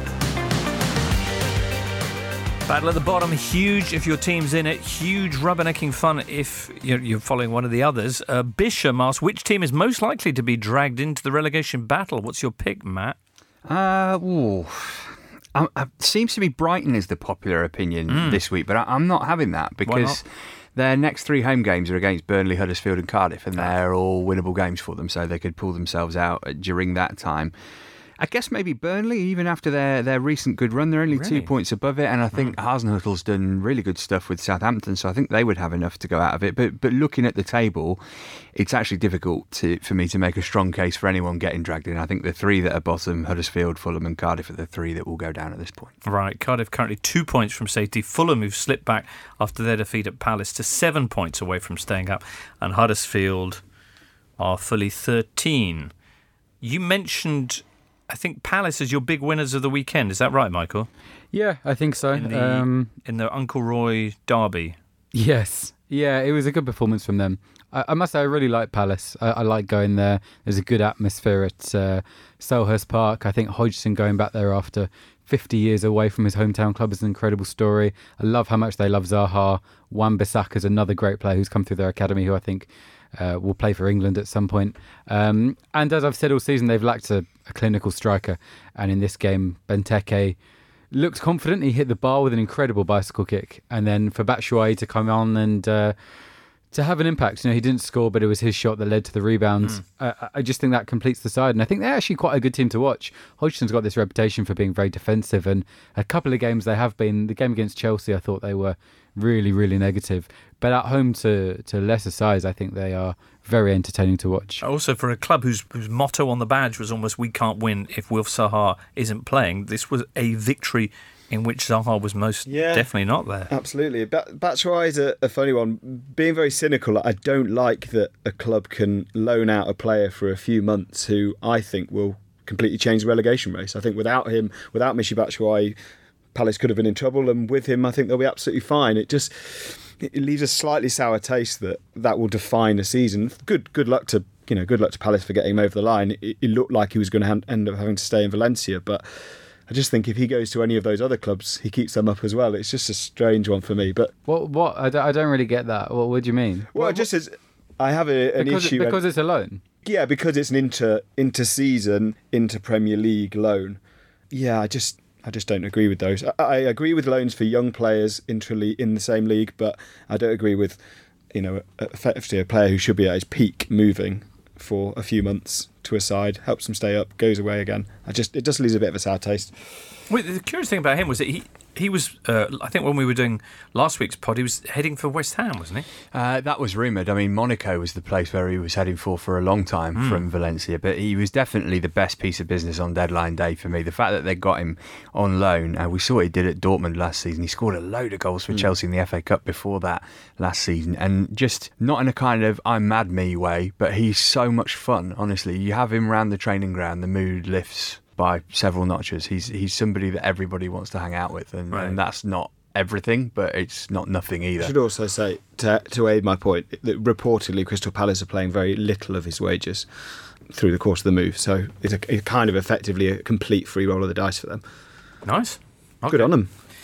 Battle at the bottom, huge if your team's in it, huge rubbernecking fun if you're, you're following one of the others. Uh, Bisham asks, which team is most likely to be dragged into the relegation battle? What's your pick, Matt? Uh, ooh. Um, it seems to be Brighton is the popular opinion mm. this week, but I, I'm not having that because their next three home games are against Burnley, Huddersfield and Cardiff, and they're all winnable games for them, so they could pull themselves out during that time. I guess maybe Burnley, even after their, their recent good run, they're only really? two points above it, and I think mm. Hasenhüttl's done really good stuff with Southampton, so I think they would have enough to go out of it. But but looking at the table, it's actually difficult to, for me to make a strong case for anyone getting dragged in. I think the three that are bottom, Huddersfield, Fulham and Cardiff, are the three that will go down at this point. Right, Cardiff currently two points from safety. Fulham, who've slipped back after their defeat at Palace, to seven points away from staying up, and Huddersfield are fully thirteen. You mentioned, I think, Palace as your big winners of the weekend. Is that right, Michael? Yeah, I think so. In the, um, in the Uncle Roy derby. Yes. Yeah, it was a good performance from them. I, I must say, I really like Palace. I, I like going there. There's a good atmosphere at uh, Selhurst Park. I think Hodgson going back there after fifty years away from his hometown club is an incredible story. I love how much they love Zaha. Wan-Bissaka's another great player who's come through their academy, who I think Uh, will play for England at some point. Um, and as I've said all season, they've lacked a, a clinical striker. And in this game, Benteke looked confident. He hit the bar with an incredible bicycle kick. And then for Batshuayi to come on and uh, to have an impact. You know, he didn't score, but it was his shot that led to the rebounds. Mm. Uh, I just think that completes the side. And I think they're actually quite a good team to watch. Hodgson's got this reputation for being very defensive. And a couple of games they have been, the game against Chelsea, I thought they were really, really negative. But at home to, to lesser sides, I think they are very entertaining to watch. Also, for a club whose, whose motto on the badge was almost, we can't win if Wilf Zaha isn't playing, this was a victory in which Zaha was most yeah, definitely not there. Absolutely. Batshuayi is a, a funny one. Being very cynical, I don't like that a club can loan out a player for a few months who I think will completely change the relegation race. I think without him, without Michy Batshuayi, Palace could have been in trouble, and with him I think they'll be absolutely fine. It just it leaves a slightly sour taste that that will define a season. Good good luck to you know good luck to Palace for getting him over the line. It, it looked like he was going to ha- end up having to stay in Valencia, but I just think if he goes to any of those other clubs, he keeps them up as well. It's just a strange one for me. But what what I don't, I don't really get that. What, what do you mean? Well, what, just as I have a, an because issue it, because it's a loan. Yeah, because it's an inter inter season inter Premier League loan. Yeah, I just. I just don't agree with those. I, I agree with loans for young players intra in the same league, but I don't agree with, you know, effectively a player who should be at his peak moving for a few months to a side, helps him stay up, goes away again. I just it just leaves a bit of a sour taste. Well, the curious thing about him was that he he was, uh, I think when we were doing last week's pod, he was heading for West Ham, wasn't he? Uh, that was rumoured. I mean, Monaco was the place where he was heading for for a long time mm. from Valencia, but he was definitely the best piece of business on deadline day for me. The fact that they got him on loan, uh, we saw what he did at Dortmund last season. He scored a load of goals for mm. Chelsea in the F A Cup before that last season, and just not in a kind of I'm mad me way, but he's so much fun, honestly. You have him around the training ground, the mood lifts by several notches. He's he's somebody that everybody wants to hang out with, and, right. and that's not everything, but it's not nothing either. I should also say, to, to aid my point, that reportedly Crystal Palace are playing very little of his wages through the course of the move, so it's, a, it's kind of effectively a complete free roll of the dice for them. Nice. Okay. Good on them.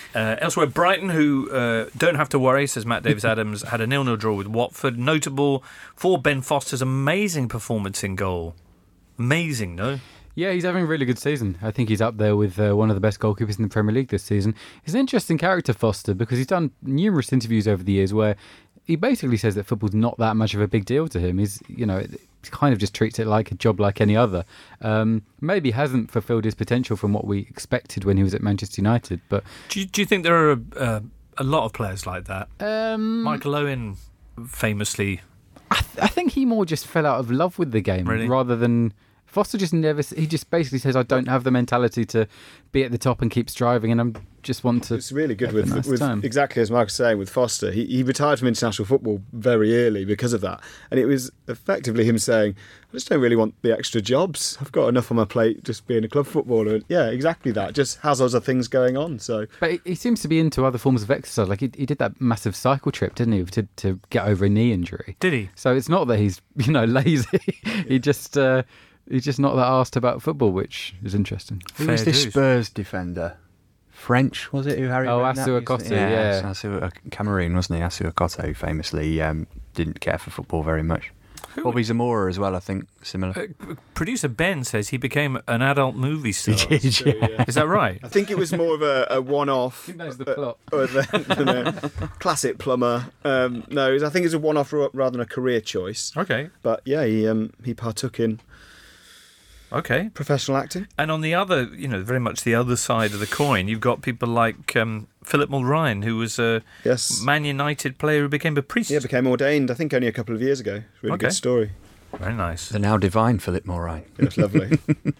Uh, elsewhere, Brighton, who uh, don't have to worry, says Matt Davis-Adams, had a nil-nil draw with Watford. Notable for Ben Foster's amazing performance in goal. Amazing, no? Yeah, he's having a really good season. I think he's up there with uh, one of the best goalkeepers in the Premier League this season. He's an interesting character, Foster, because he's done numerous interviews over the years where he basically says that football's not that much of a big deal to him. He's, you know, he kind of just treats it like a job like any other. Um, maybe hasn't fulfilled his potential from what we expected when he was at Manchester United. But do you, do you think there are a, uh, a lot of players like that? Um, Michael Owen famously... I, th- I think he more just fell out of love with the game really? rather than... Foster just never... He just basically says, I don't have the mentality to be at the top and keep striving, and I just want to... It's really good with, nice with time. exactly as Mark was saying, with Foster. He, he retired from international football very early because of that. And it was effectively him saying, I just don't really want the extra jobs. I've got enough on my plate just being a club footballer. And yeah, exactly that. Just has other things going on. So, But he, he seems to be into other forms of exercise. Like he, he did that massive cycle trip, didn't he, to, to get over a knee injury. Did he? So it's not that he's, you know, lazy. he just... Uh, He's just not that arsed about football, which is interesting. Who Fair was this dues. Spurs defender? French, was it, who Harry Oh, Redknapp Asu used to- Akoto, yeah. Asu, uh, Cameroon, wasn't he? Asu Akoto, who famously um, didn't care for football very much. Bobby Zamora as well, I think, similar. Uh, producer Ben says he became an adult movie star. He did, so, yeah. Is that right? I think it was more of a, a one-off. He knows the uh, plot. uh, than, than a classic plumber. Um, no, I think it's a one-off ra- rather than a career choice. Okay. But yeah, he um, he partook in Okay. professional acting. And on the other, you know, very much the other side of the coin, you've got people like um, Philip Mulrine, who was a Yes. Man United player who became a priest. Yeah, became ordained, I think, only a couple of years ago. Really Okay. good story. Very nice. The now divine Philip Mulrine. It was lovely.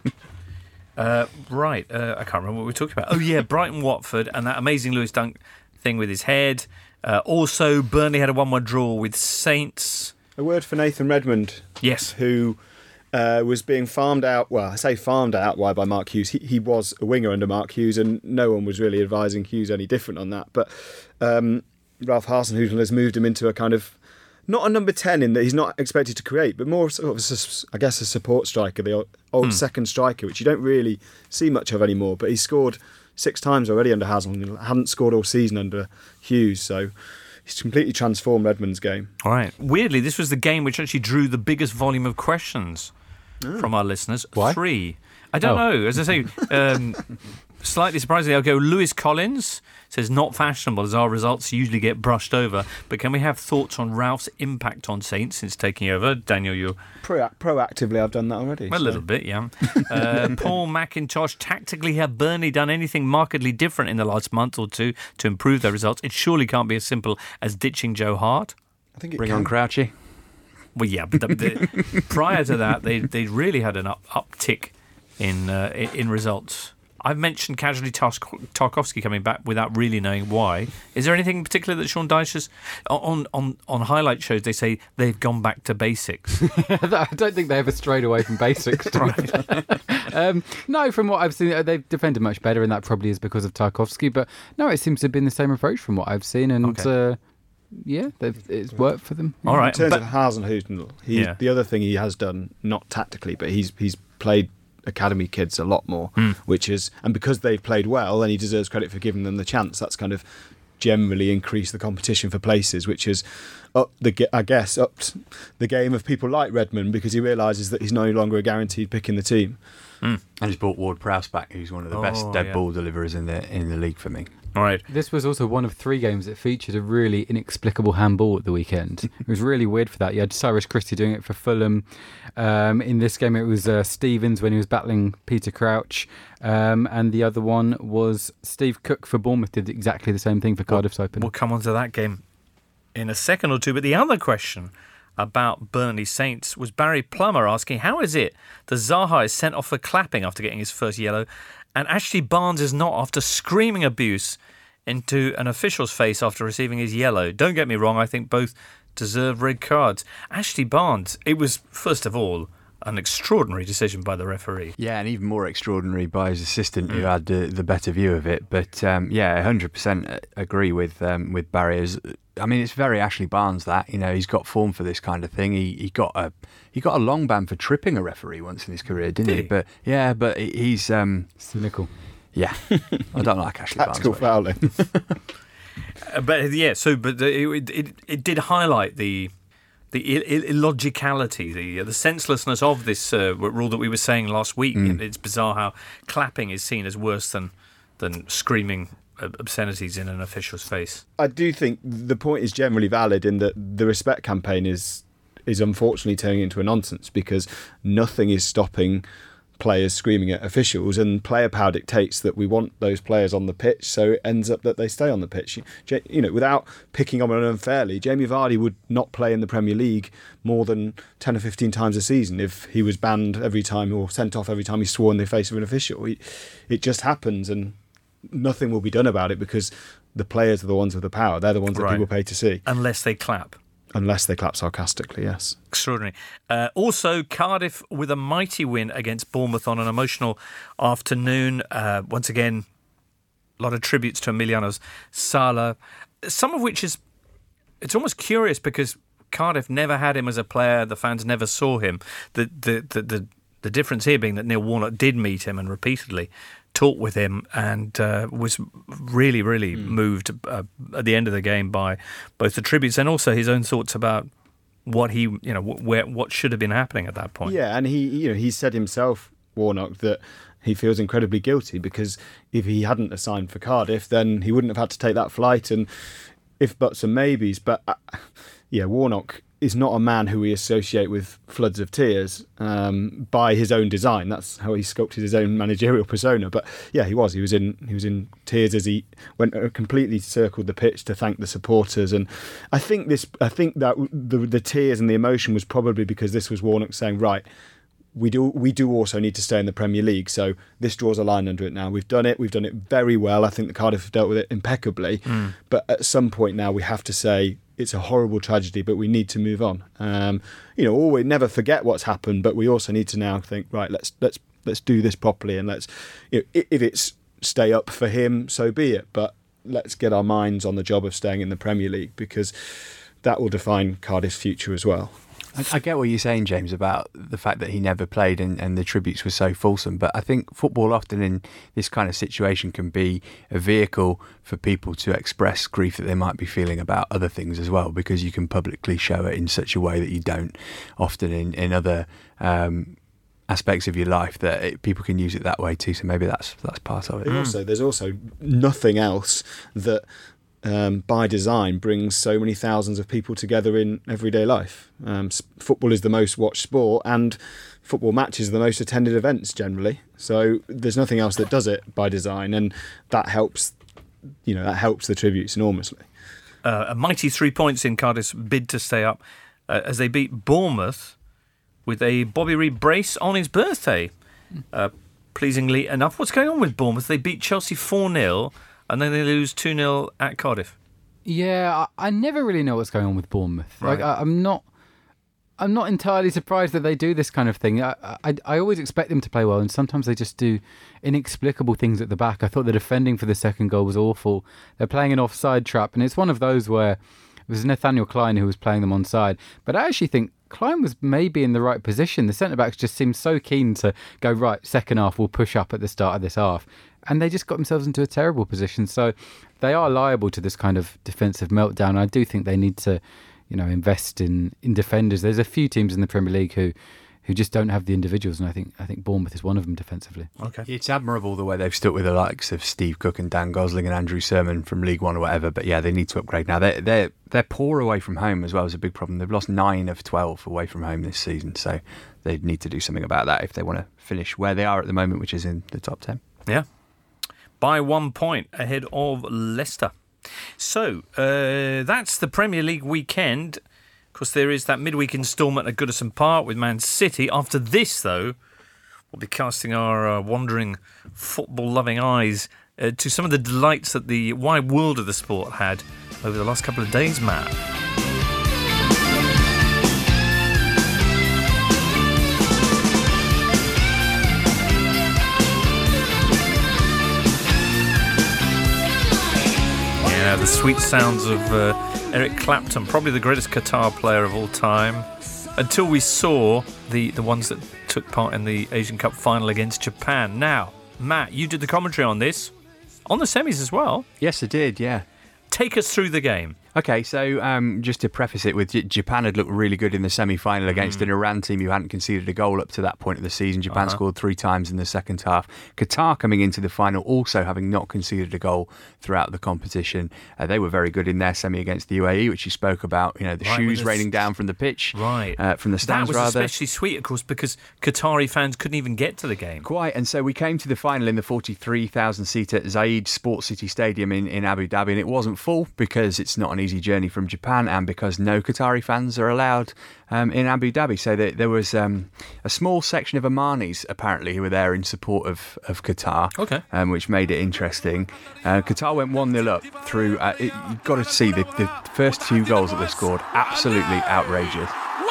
Uh, right, uh, I can't remember what we were talking about. Oh, yeah, Brighton Watford and that amazing Lewis Dunk thing with his head. Uh, also, Burnley had a one one draw with Saints. A word for Nathan Redmond, Yes. who uh, was being farmed out. Well, I say farmed out. Why by Mark Hughes? He, he was a winger under Mark Hughes, and no one was really advising Hughes any different on that. But um, Ralph Hasenhüttl has moved him into a kind of not a number ten in that he's not expected to create, but more sort of, a, I guess, a support striker, the old, old Hmm. second striker, which you don't really see much of anymore. But he's scored six times already under Hasenhüttl. Hadn't scored all season under Hughes, so he's completely transformed Redmond's game. All right. Weirdly, this was the game which actually drew the biggest volume of questions from our listeners. Why? Three. I don't Oh. know. As I say, um, slightly surprisingly, I'll go Lewis Collins says not fashionable as our results usually get brushed over. But can we have thoughts on Ralph's impact on Saints since taking over? Daniel, you're Pro- proactively, I've done that already. a so. little bit, yeah. Uh, Paul McIntosh, tactically, have Burnley done anything markedly different in the last month or two to improve their results? It surely can't be as simple as ditching Joe Hart. I think it Bring can. on Crouchy. Well, yeah, but the, the, prior to that, they they really had an up, uptick in uh, in in results. I've mentioned casually Tark- Tarkowski coming back without really knowing why. Is there anything in particular that Sean Dyche has... On, on, on highlight shows, they say they've gone back to basics. I don't think they ever strayed away from basics. to be fair. um, no, from what I've seen, they've defended much better, and that probably is because of Tarkowski. But no, it seems to have been the same approach from what I've seen, and Okay. uh, yeah, they've, it's worked for them. All right. In terms but- of Hasenhüttl, he Yeah. the other thing he has done, not tactically, but he's he's played academy kids a lot more, Hmm. which is, and because they've played well, and he deserves credit for giving them the chance. That's kind of generally increased the competition for places, which has up the ge- I guess upped the game of people like Redmond, because he realises that he's no longer a guaranteed pick in the team. And he's brought Ward Prowse back, who's one of the Oh, best dead yeah. ball deliverers in the in the league for me. All right. This was also one of three games that featured a really inexplicable handball at the weekend. It was really weird for that. You had Cyrus Christie doing it for Fulham. Um, in this game, it was uh, Stevens when he was battling Peter Crouch. Um, and the other one was Steve Cook for Bournemouth, did exactly the same thing for Cardiff's Open. We'll come on to that game in a second or two. But the other question about Burnley Saints was Barry Plummer asking, how is it that Zaha is sent off for clapping after getting his first yellow, and Ashley Barnes is not, after screaming abuse into an official's face after receiving his yellow? Don't get me wrong, I think both deserve red cards. Ashley Barnes, it was, first of all, an extraordinary decision by the referee. Yeah, and even more extraordinary by his assistant, who had uh, the better view of it. But um, yeah, one hundred percent agree with um, with Barry. As, I mean, it's very Ashley Barnes that, you know, he's got form for this kind of thing. He he got a he got a long ban for tripping a referee once in his career, didn't Did he? he? But yeah, but he- he's um, Cynical. Yeah, I don't like Ashley Barnes. Tactical fouling. Uh, but yeah, so but it, it it did highlight the the Ill- illogicality, the the senselessness of this uh, rule that we were saying last week. Mm. It's bizarre how clapping is seen as worse than than screaming obscenities in an official's face. I do think the point is generally valid in that the respect campaign is is unfortunately turning into a nonsense, because nothing is stopping players screaming at officials, and player power dictates that we want those players on the pitch, so it ends up that they stay on the pitch. You, you know, without picking on them unfairly, Jamie Vardy would not play in the Premier League more than ten or fifteen times a season if he was banned every time or sent off every time he swore in the face of an official. It, it just happens, and nothing will be done about it because the players are the ones with the power. They're the ones that Right. people pay to see. Unless they clap. Unless they clap sarcastically, yes. Extraordinary. Uh, also, Cardiff with a mighty win against Bournemouth on an emotional afternoon. Uh, once again, a lot of tributes to Emiliano Sala, some of which is, it's almost curious because Cardiff never had him as a player. The fans never saw him. The the the the, the difference here being that Neil Warnock did meet him and repeatedly talked with him, and uh, was really, really mm. moved uh, at the end of the game by both the tributes and also his own thoughts about what he, you know, where what should have been happening at that point. Yeah, and he, you know, he said himself, Warnock, that he feels incredibly guilty because if he hadn't signed for Cardiff, then he wouldn't have had to take that flight. And if buts and maybes, but uh, yeah, Warnock is not a man who we associate with floods of tears um, by his own design. That's how he sculpted his own managerial persona. But yeah, he was. He was in. He was in tears as he went uh, completely circled the pitch to thank the supporters. And I think this. I think that the the tears and the emotion was probably because this was Warnock saying, right, we do we do also need to stay in the Premier League. So this draws a line under it now. We've done it. We've done it very well. I think the Cardiff have dealt with it impeccably. Mm. But at some point now, we have to say, it's a horrible tragedy, but we need to move on. Um, you know, always never forget what's happened, but we also need to now think, right, let's let's let's do this properly, and let's, you know, if it's stay up for him, so be it. But let's get our minds on the job of staying in the Premier League, because that will define Cardiff's future as well. I, I get what you're saying, James, about the fact that he never played and, and the tributes were so fulsome. But I think football often in this kind of situation can be a vehicle for people to express grief that they might be feeling about other things as well, because you can publicly show it in such a way that you don't often in, in other um, aspects of your life, that it, people can use it that way too. So maybe that's that's part of it. Mm. Also, there's also nothing else that Um, by design brings so many thousands of people together in everyday life. Um, football is the most watched sport, and football matches are the most attended events generally. So there's nothing else that does it by design, and that helps. You know, that helps the tributes enormously. Uh, a mighty three points in Cardiff's bid to stay up uh, as they beat Bournemouth with a Bobby Reid brace on his birthday. Uh, pleasingly enough, what's going on with Bournemouth? They beat Chelsea four nil. And then they lose two nil at Cardiff. Yeah, I, I never really know what's going on with Bournemouth. Right. Like, I, I'm not, I'm not entirely surprised that they do this kind of thing. I, I, I always expect them to play well, and sometimes they just do inexplicable things at the back. I thought the defending for the second goal was awful. They're playing an offside trap, and it's one of those where it was Nathaniel Klein who was playing them onside. But I actually think Klein was maybe in the right position. The centre-backs just seemed so keen to go, right, second half, we'll push up at the start of this half. And they just got themselves into a terrible position. So they are liable to this kind of defensive meltdown. I do think they need to, you know, invest in, in defenders. There's a few teams in the Premier League who, who just don't have the individuals, and I think I think Bournemouth is one of them defensively. Okay, it's admirable the way they've stuck with the likes of Steve Cook and Dan Gosling and Andrew Sermon from League One or whatever. But yeah, they need to upgrade now. They're they're they're poor away from home as well as a big problem. They've lost nine of twelve away from home this season, so they need to do something about that if they want to finish where they are at the moment, which is in the top ten. Yeah. By one point ahead of Leicester. So, uh, that's the Premier League weekend. Of course, there is that midweek instalment at Goodison Park with Man City. After this, though, we'll be casting our uh, wandering, football-loving eyes uh, to some of the delights that the wide world of the sport had over the last couple of days, Matt. Yeah, the sweet sounds of uh, Eric Clapton, probably the greatest guitar player of all time, until we saw the, the ones that took part in the Asian Cup final against Japan. Now, Matt, you did the commentary on this, on the semis as well. Yes, I did, yeah. Take us through the game. Okay, so um, just to preface it with, J- Japan had looked really good in the semi-final against mm. an Iran team who hadn't conceded a goal up to that point of the season. Japan uh-huh. scored three times in the second half. Qatar coming into the final also having not conceded a goal throughout the competition. Uh, they were very good in their semi against the U A E, which you spoke about, you know, the right, shoes raining down from the pitch, right, uh, from the stands rather. That was rather. especially sweet, of course, because Qatari fans couldn't even get to the game. Quite, and so we came to the final in the forty-three thousand seater Zayed Sports City Stadium in, in Abu Dhabi, and it wasn't full because it's not an easy journey from Japan. Japan and because no Qatari fans are allowed um, in Abu Dhabi. So there, there was um, a small section of Omanis apparently who were there in support of, of Qatar, okay. um, which made it interesting. Uh, Qatar went one nil up through, uh, it, you've got to see the, the first two goals that they scored, absolutely outrageous.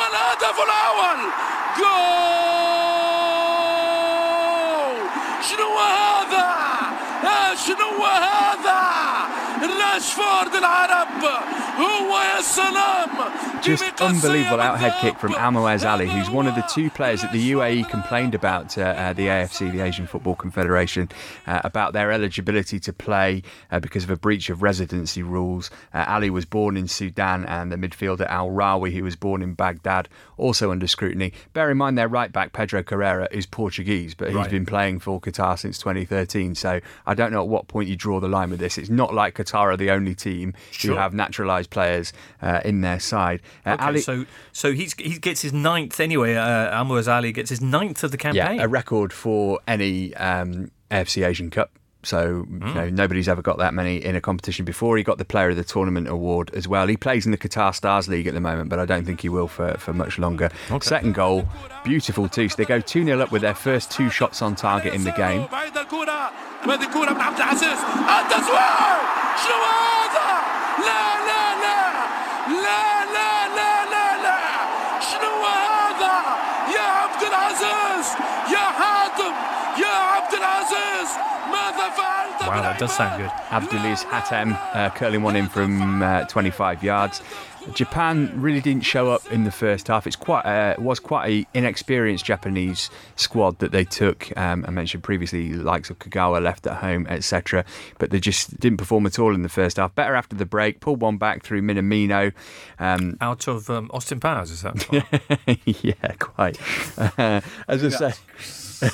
Just unbelievable out-head kick from Almoez Ali, who's one of the two players that the U A E complained about, uh, uh, the A F C, the Asian Football Confederation, uh, about their eligibility to play uh, because of a breach of residency rules. Uh, Ali was born in Sudan, and the midfielder Al Rawi, who was born in Baghdad, also under scrutiny. Bear in mind their right-back, Pedro Carrera, is Portuguese, but he's right. been playing for Qatar since twenty thirteen, so I don't know at what point you draw the line with this. It's not like Qatar are the only team sure. who have naturalised players uh, in their side. Uh, okay, Ali, so so he's he gets his ninth anyway. Uh, Almoez Ali gets his ninth of the campaign. Yeah, a record for any um, A F C Asian Cup. So mm. you know, nobody's ever got that many in a competition before. He got the Player of the Tournament award as well. He plays in the Qatar Stars League at the moment, but I don't think he will for, for much longer. Okay. Second goal, beautiful too. So they go two nil up with their first two shots on target in the game. Wow, that does sound good. Abdulaziz Hatem uh, curling one in from uh, twenty-five yards. Japan really didn't show up in the first half. It's quite uh, it was quite an inexperienced Japanese squad that they took. Um, I mentioned previously, the likes of Kagawa left at home, et cetera. But they just didn't perform at all in the first half. Better after the break, pulled one back through Minamino. Um, Out of um, Austin Powers, is that? Yeah, quite. Uh, as I say,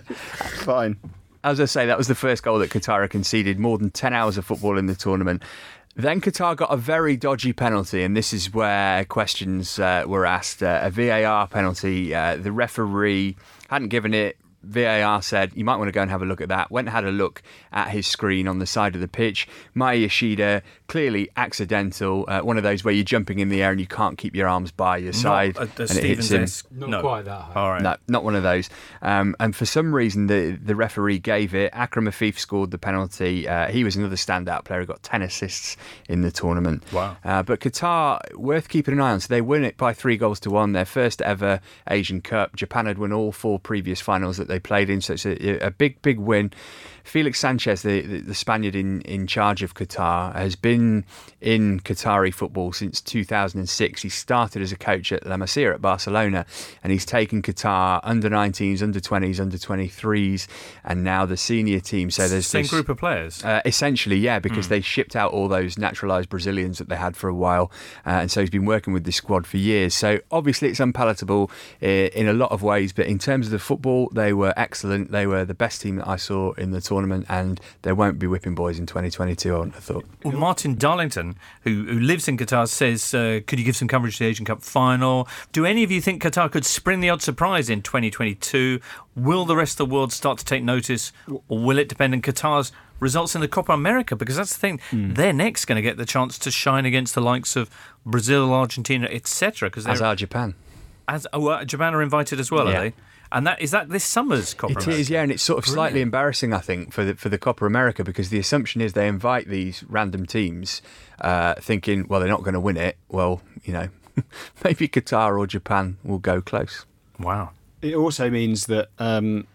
fine. As I say, that was the first goal that Qatar conceded. More than ten hours of football in the tournament. Then Qatar got a very dodgy penalty, and this is where questions uh, were asked. Uh, a V A R penalty. Uh, the referee hadn't given it. V A R said, you might want to go and have a look at that. Went and had a look at his screen on the side of the pitch. Maya Yoshida, clearly accidental. Uh, one of those where you're jumping in the air and you can't keep your arms by your side. Not a, a and it hits him. Not no. quite that high. All right. No, not one of those. Um, and for some reason, the, the referee gave it. Akram Afif scored the penalty. Uh, he was another standout player who got ten assists in the tournament. Wow. Uh, but Qatar, worth keeping an eye on. So they win it by three goals to one. Their first ever Asian Cup. Japan had won all four previous finals that they played in, so it's a, a big, big win. Felix Sanchez, the, the, the Spaniard in, in charge of Qatar, has been in Qatari football since two thousand six. He started as a coach at La Masia at Barcelona, and he's taken Qatar under nineteens, under twenties, under twenty-threes, and now the senior team. So there's same this, group of players. Uh, essentially, yeah, because mm. they shipped out all those naturalised Brazilians that they had for a while, uh, and so he's been working with this squad for years. So obviously, it's unpalatable uh, in a lot of ways, but in terms of the football, they were excellent. They were the best team that I saw in the tournament, and they won't be whipping boys in twenty twenty-two, I wouldn't have thought. Well, Martin Darlington, who, who lives in Qatar, says, uh, could you give some coverage to the Asian Cup final? Do any of you think Qatar could spring the odd surprise in twenty twenty-two? Will the rest of the world start to take notice, or will it depend on Qatar's results in the Copa America? Because that's the thing, mm. they're next going to get the chance to shine against the likes of Brazil, Argentina, et cetera. As are Japan. As oh, uh, Japan are invited as well, yeah. are they? And that is that this summer's Copa It America? is, yeah, and it's sort of Brilliant. slightly embarrassing, I think, for the for the Copa America, because the assumption is they invite these random teams, uh, thinking, well, they're not going to win it. Well, you know, maybe Qatar or Japan will go close. Wow. It also means that um,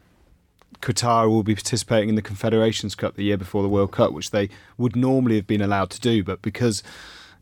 Qatar will be participating in the Confederations Cup the year before the World Cup, which they would normally have been allowed to do, but because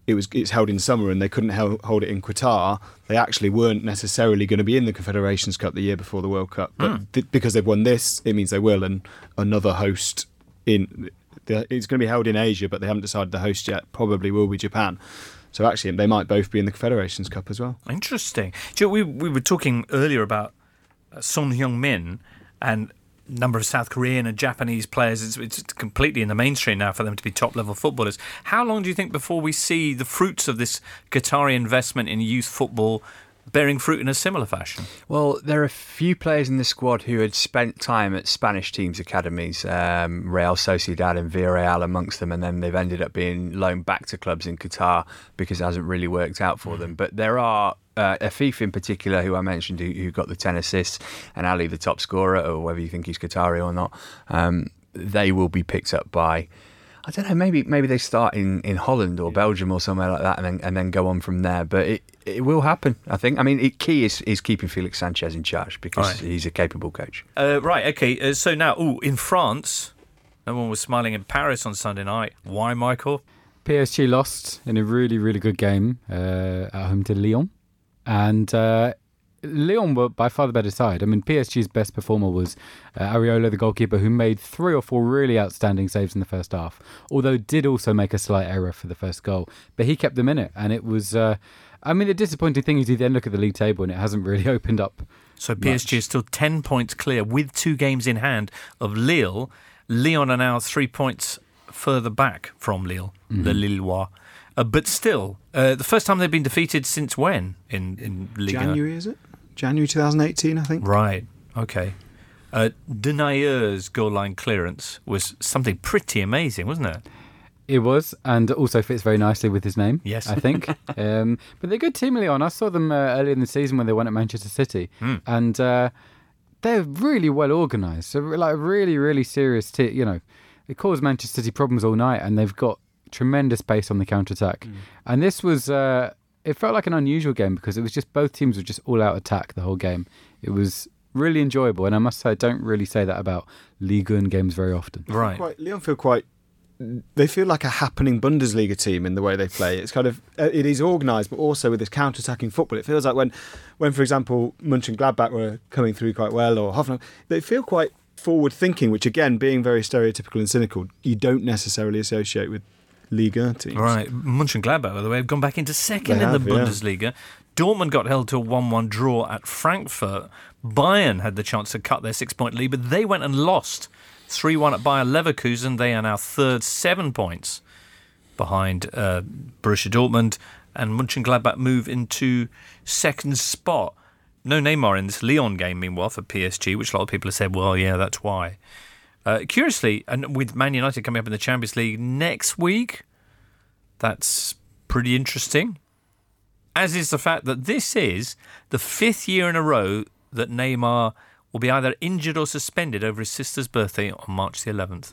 it was it's held in summer and they couldn't hel- hold it in Qatar, they actually weren't necessarily going to be in the Confederations Cup the year before the World Cup. But Mm. th- because they've won this, it means they will, and another host in it's going to be held in Asia, but they haven't decided the host yet. Probably will be Japan. So actually, they might both be in the Confederations Cup as well. Interesting. Do you know, we we were talking earlier about uh, Son Heung-min and number of South Korean and Japanese players. It's, it's completely in the mainstream now for them to be top-level footballers. How long do you think before we see the fruits of this Qatari investment in youth football bearing fruit in a similar fashion? Well, there are a few players in the squad who had spent time at Spanish teams' academies, um, Real Sociedad and Villarreal amongst them, and then they've ended up being loaned back to clubs in Qatar because it hasn't really worked out for them. But there are uh, Afif in particular, who I mentioned, who, who got the ten assists, and Ali, the top scorer, or whether you think he's Qatari or not. Um, they will be picked up by, I don't know, maybe maybe they start in, in Holland or Belgium or somewhere like that, and then and then go on from there. But it it will happen, I think. I mean, it, key is, is keeping Felix Sanchez in charge because Right. he's a capable coach. Uh, right, okay. Uh, so now, ooh, in France, no one was smiling in Paris on Sunday night. Why, Michael? P S G lost in a really, really good game uh, at home to Lyon. And uh, Lyon were by far the better side. I mean, P S G's best performer was uh, Areola, the goalkeeper, who made three or four really outstanding saves in the first half, although did also make a slight error for the first goal. But he kept them in it, and it was... Uh, I mean, the disappointing thing is you then look at the league table and it hasn't really opened up. So P S G much. is still ten points clear with two games in hand of Lille. Lyon are now three points further back from Lille, Mm-hmm. the Lillois. Uh, but still, uh, the first time they've been defeated since when in, in Ligue one? January, is it? January twenty eighteen, I think. Right, okay. Uh, Denayeur's goal line clearance was something pretty amazing, wasn't it? It was, and also fits very nicely with his name, Yes. I think. um, but they're a good team, Lyon. I saw them uh, earlier in the season when they won at Manchester City, Mm. and uh, they're really well organised. So, like, really, really serious team. You know, it caused Manchester City problems all night, and they've got tremendous pace on the counter-attack. Mm. And this was, uh, it felt like an unusual game because it was just both teams were just all-out attack the whole game. It was really enjoyable, and I must say, I don't really say that about Ligue one games very often. Right. Quite, Lyon feel quite. They feel like a happening Bundesliga team in the way they play. It's kind of uh, it is organised, but also with this counter-attacking football. It feels like when, when for example, Mönchengladbach were coming through quite well, or Hoffenheim, they feel quite forward-thinking. Which again, being very stereotypical and cynical, you don't necessarily associate with Liga teams. Right. Mönchengladbach, by the way, have gone back into second They in have, the yeah. Bundesliga. Dortmund got held to a one one draw at Frankfurt. Bayern had the chance to cut their six-point lead, but they went and lost three one at Bayer Leverkusen. They are now third, seven points behind uh, Borussia Dortmund, and Mönchengladbach move into second spot. No Neymar in this Lyon game, meanwhile, for P S G, which a lot of people have said, well, yeah, that's why. Uh, curiously, and with Man United coming up in the Champions League next week, that's pretty interesting. As is the fact that this is the fifth year in a row that Neymar will be either injured or suspended over his sister's birthday on March the eleventh.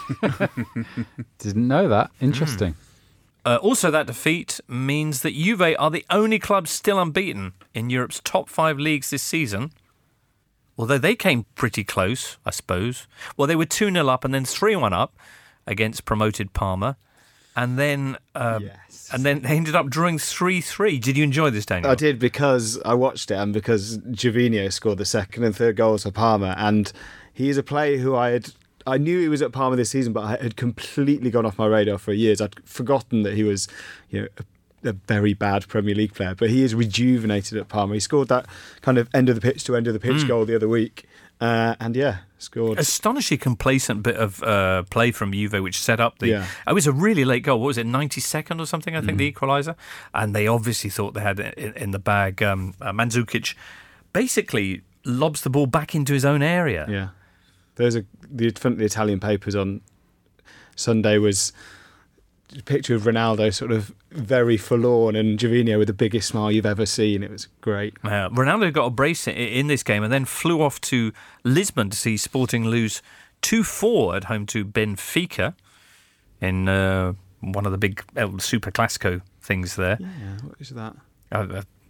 Didn't know that. Interesting. Uh, also, that defeat means that Juve are the only club still unbeaten in Europe's top five leagues this season. Although they came pretty close, I suppose. Well, they were two nil up and then three one up against promoted Parma. And then uh, Yes. and then they ended up drawing three three. Did you enjoy this, Daniel? I did because I watched it and because Gervinho scored the second and third goals for Parma, and he is a player who I had I knew he was at Parma this season, but I had completely gone off my radar for years. I'd forgotten that he was, you know, a, a very bad Premier League player, but he is rejuvenated at Parma. He scored that kind of end of the pitch to end of the pitch Mm. goal the other week, uh, and yeah, scored. Astonishingly complacent bit of uh, play from Juve, which set up the. Yeah. It was a really late goal. What was it, ninety-second or something? I think the equaliser, and they obviously thought they had it in, in the bag. Um, uh, Mandzukic basically lobs the ball back into his own area. Yeah, there's a the front of the Italian papers on Sunday was a picture of Ronaldo sort of very forlorn and Gervinho with the biggest smile you've ever seen. It was great. Uh, Ronaldo got a brace i- in this game and then flew off to Lisbon to see Sporting lose two four at home to Benfica in uh, one of the big El Super Clasico things there. Yeah, what is that? Uh, uh,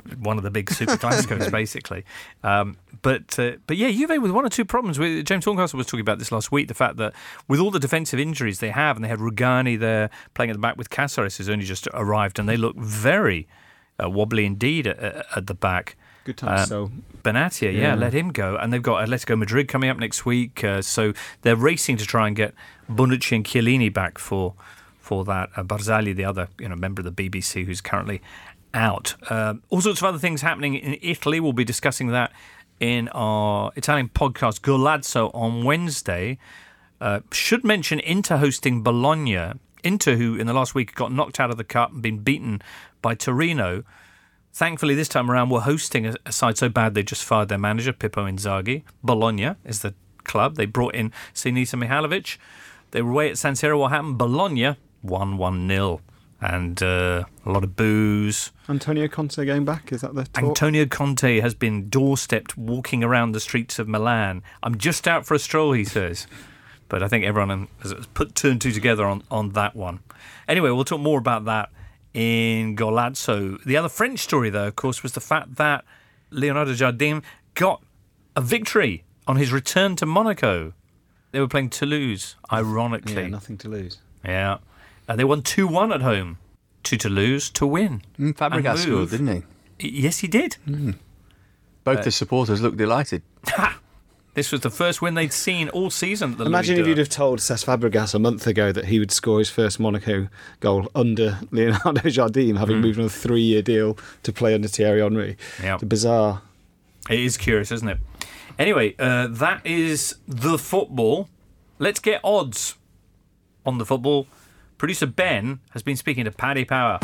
one of the big super clásicos, basically. Um, but uh, but yeah, Juve with one or two problems. We, James Horncastle was talking about this last week, the fact that with all the defensive injuries they have, and they had Rugani there playing at the back with Cáceres, who's only just arrived, and they look very uh, wobbly indeed at, at the back. Good time. Uh, so Benatia, yeah, Yeah. let him go. And they've got Atletico Madrid coming up next week, uh, so they're racing to try and get Bonucci and Chiellini back for for that. Uh, Barzagli, the other you know member of the B B C, who's currently out. Uh, all sorts of other things happening in Italy. We'll be discussing that in our Italian podcast Golazzo on Wednesday. Uh, should mention Inter hosting Bologna. Inter, who in the last week got knocked out of the cup and been beaten by Torino. Thankfully, this time around, we're hosting a, a side so bad they just fired their manager, Pippo Inzaghi. Bologna is the club. They brought in Sinisa Mihajlovic. They were away at San Siro. What happened? Bologna won one nil. And uh, a lot of boos. Antonio Conte going back? Is that the talk? Antonio Conte has been doorstepped walking around the streets of Milan. I'm just out for a stroll, he says. But I think everyone has put two and two together on, on that one. Anyway, we'll talk more about that in Golazzo. The other French story, though, of course, was the fact that Leonardo Jardim got a victory on his return to Monaco. They were playing Toulouse, ironically. Yeah, nothing to lose. Yeah. Uh, they won two one at home to Toulouse to win. Mm, Fabregas scored, didn't he? Yes, he did. Mm. Both uh, the supporters looked delighted. This was the first win they'd seen all season at the Imagine Louis if you'd have told Cesc Fabregas a month ago that he would score his first Monaco goal under Leonardo Jardim, having mm. moved on a three-year deal to play under Thierry Henry. Yep. It's bizarre. It is curious, isn't it? Anyway, uh, that is the football. Let's get odds on the football. Producer Ben has been speaking to Paddy Power.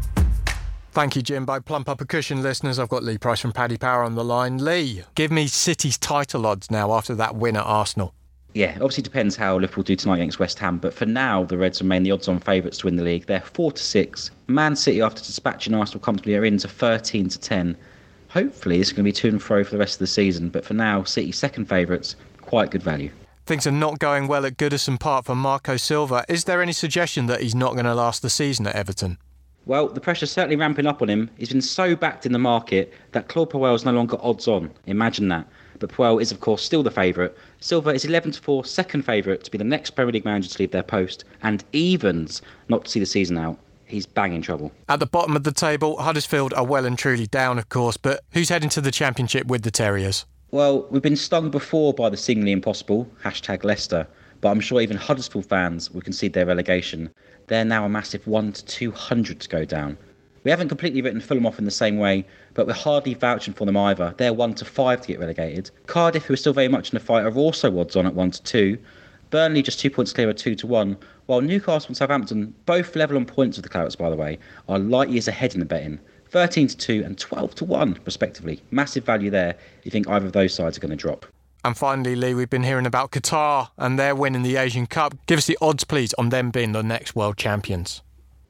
Thank you, Jim. By Plump Up a Cushion listeners, I've got Lee Price from Paddy Power on the line. Lee, give me City's title odds now after that win at Arsenal. Yeah, obviously depends how Liverpool do tonight against West Ham, but for now, the Reds remain the odds-on favourites to win the league. They're four to six. Man City, after dispatching Arsenal comfortably, are in to thirteen to ten. Hopefully, it's going to be to and fro for the rest of the season, but for now, City second favourites, quite good value. Things are not going well at Goodison Park for Marco Silva. Is there any suggestion that he's not going to last the season at Everton? Well, the pressure's certainly ramping up on him. He's been so backed in the market that Claude Puel's no longer odds on. Imagine that. But Puel is, of course, still the favourite. Silva is eleven to four, second favourite to be the next Premier League manager to leave their post, and evens not to see the season out. He's bang in trouble. At the bottom of the table, Huddersfield are well and truly down, of course, but who's heading to the Championship with the Terriers? Well, we've been stung before by the seemingly impossible, hashtag Leicester, but I'm sure even Huddersfield fans will concede their relegation. They're now a massive one to two hundred to go down. We haven't completely written Fulham off in the same way, but we're hardly vouching for them either. They're one to five to get relegated. Cardiff, who are still very much in the fight, are also odds on at one to two. Burnley just two points clear at two to one, while Newcastle and Southampton, both level on points with the Clarets by the way, are light years ahead in the betting. thirteen to two and twelve to one respectively. Massive value there if you think either of those sides are going to drop. And finally, Lee, we've been hearing about Qatar and their win in the Asian Cup. Give us the odds, please, on them being the next world champions.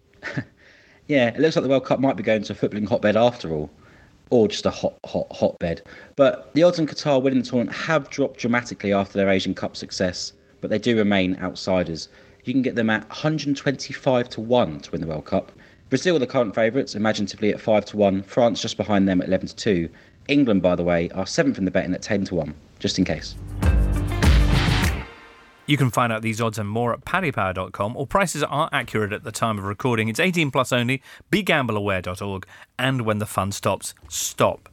Yeah, it looks like the World Cup might be going to a footballing hotbed after all. Or just a hot, hot, hotbed. But the odds on Qatar winning the tournament have dropped dramatically after their Asian Cup success, but they do remain outsiders. You can get them at one hundred twenty-five to one to win the World Cup. Brazil are the current favourites, imaginatively at five to one. France just behind them at eleven to two. England, by the way, are seventh in the betting at ten to one, just in case. You can find out these odds and more at paddy power dot com. All prices are accurate at the time of recording. It's eighteen plus only. be gamble aware dot org. And when the fun stops, stop.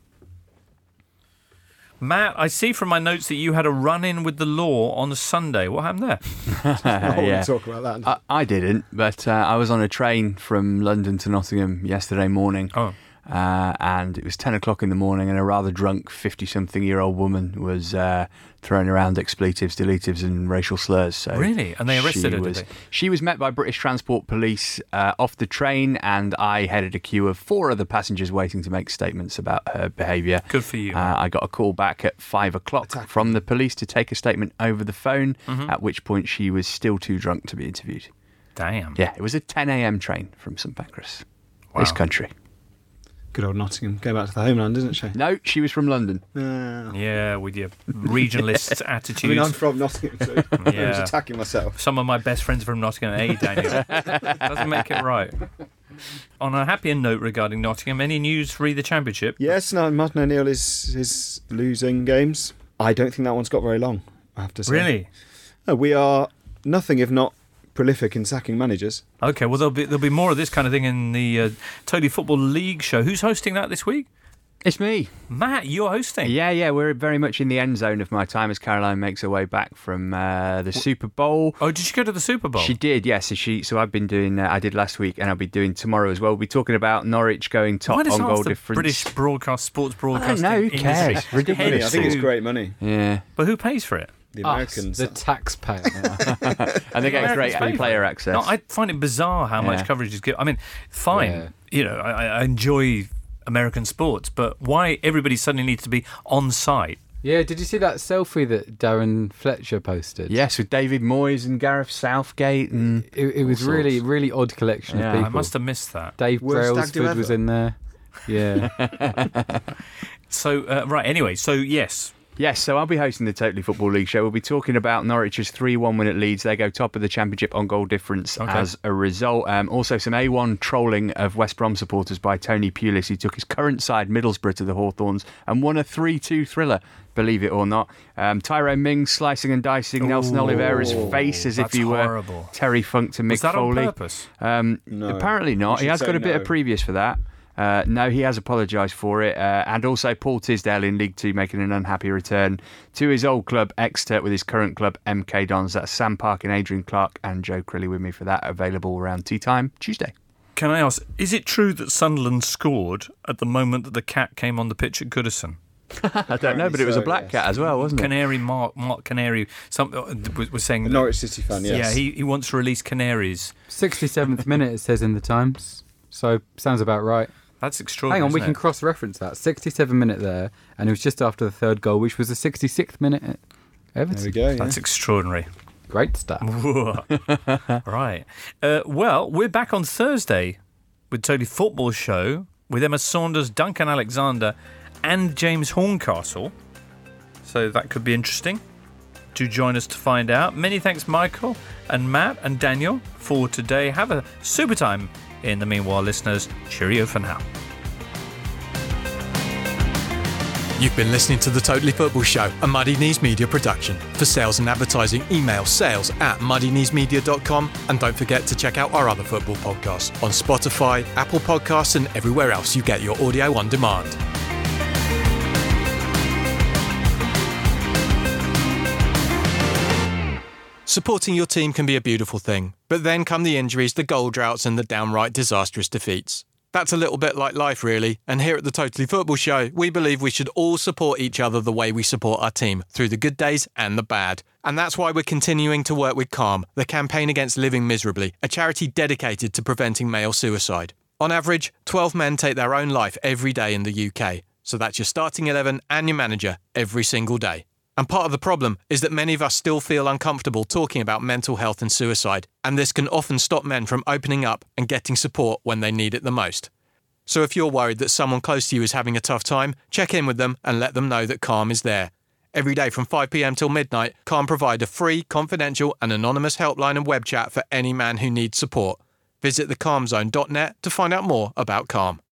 Matt, I see from my notes that you had a run-in with the law on a Sunday. What happened there? I want yeah. to talk about that. I, I didn't, but uh, I was on a train from London to Nottingham yesterday morning. Oh. Uh, and it was ten o'clock in the morning, and a rather drunk fifty-something-year-old woman was uh, throwing around expletives, deletives, and racial slurs. So really? And they arrested her, was, did they? She was met by British Transport Police uh, off the train, and I headed a queue of four other passengers waiting to make statements about her behaviour. Good for you. Uh, I got a call back at five o'clock Attack. from the police to take a statement over the phone, mm-hmm. at which point she was still too drunk to be interviewed. Damn. Yeah, it was a ten a.m. train from St Pancras, wow. this country. Good old Nottingham. Go back to the homeland, isn't she? No, she was from London. Uh, yeah, with your regionalist attitudes. I mean, I'm from Nottingham, so yeah. I was attacking myself. Some of my best friends are from Nottingham. Hey, Daniel. Doesn't make it right. On a happier note regarding Nottingham, any news for the Championship? Yes, no, Martin O'Neill is is losing games. I don't think that one's got very long, I have to say. Really? No, we are nothing if not prolific in sacking managers. Okay, well, there'll be there'll be more of this kind of thing in the uh, Totally Football League show. Who's hosting that this week? It's me. Matt, you're hosting. Yeah, yeah, we're very much in the end zone of my time as Caroline makes her way back from uh, the Super Bowl. Oh, did she go to the Super Bowl? She did, yes. So she, so I've been doing. Uh, I did last week, and I'll be doing tomorrow as well. We'll be talking about Norwich going top Why does on half goal the difference. British broadcast, sports broadcasting know, who cares? industry Ridiculous. heads I think it's to- great money. Yeah, But who pays for it? The Us, Americans. the taxpayer. and they get great Americans pay for player it. access. No, I find it bizarre how much Yeah. coverage is given. I mean, fine, Yeah. you know, I, I enjoy American sports, but why everybody suddenly needs to be on site? Yeah, did you see that selfie that Darren Fletcher posted? Yes, with David Moyes and Gareth Southgate, and It, it was all really, sorts. really odd collection Yeah. of people. I must have missed that. Dave Worst stag do Brailsford was ever. in there. Yeah. So, uh, right, anyway, so yes. Yes, so I'll be hosting the Totally Football League show. We'll be talking about Norwich's three one win at Leeds. They go top of the Championship on goal difference Okay. as a result. Um, also, some A one trolling of West Brom supporters by Tony Pulis, who took his current side, Middlesbrough, to the Hawthorns and won a three two thriller, believe it or not. Um, Tyrone Mings slicing and dicing Nelson Ooh, Oliveira's face as if that's he were horrible. Terry Funk to Mick Was that Foley. on purpose? Um, No. Apparently not. You He should has say got a bit no. of previous for that. Uh, no, he has apologised for it. Uh, and also Paul Tisdale in League Two making an unhappy return to his old club, Exeter, with his current club, M K Dons. That's Sam Park and Adrian Clark and Joe Crilly with me for that. Available around tea time Tuesday. Can I ask, is it true that Sunderland scored at the moment that the cat came on the pitch at Goodison? I don't know, but it was a so, black yes. cat as well, wasn't it? Canary Mark, Mark Canary, some, uh, was, was saying... A Norwich City fan, yes. Yeah, he, he wants to release canaries. sixty-seventh minute, it says in the Times. So, sounds about right. That's extraordinary. Hang on, we isn't can it? cross-reference that. sixty-seven minute there, and it was just after the third goal, which was the sixty-sixth minute at Everton. There we go. Yeah. That's extraordinary. Great stuff. Right. Uh, well, we're back on Thursday with Totally Football Show with Emma Saunders, Duncan Alexander, and James Horncastle. So that could be interesting. Do join us to find out. Many thanks, Michael and Matt and Daniel, for today. Have a super time. In the meanwhile, listeners, cheerio for now. You've been listening to The Totally Football Show, a Muddy Knees Media production. For sales and advertising, email sales at muddy knees media dot com, and don't forget to check out our other football podcasts on Spotify, Apple Podcasts, and everywhere else you get your audio on demand. Supporting your team can be a beautiful thing, but then come the injuries, the goal droughts, and the downright disastrous defeats. That's a little bit like life, really, and here at the Totally Football Show, we believe we should all support each other the way we support our team, through the good days and the bad. And that's why we're continuing to work with Calm, the campaign against living miserably, a charity dedicated to preventing male suicide. On average, twelve men take their own life every day in the U K, so that's your starting eleven and your manager every single day. And part of the problem is that many of us still feel uncomfortable talking about mental health and suicide, and this can often stop men from opening up and getting support when they need it the most. So if you're worried that someone close to you is having a tough time, check in with them and let them know that Calm is there. Every day from five p m till midnight, Calm provide a free, confidential and anonymous helpline and web chat for any man who needs support. Visit the calm zone dot net to find out more about Calm.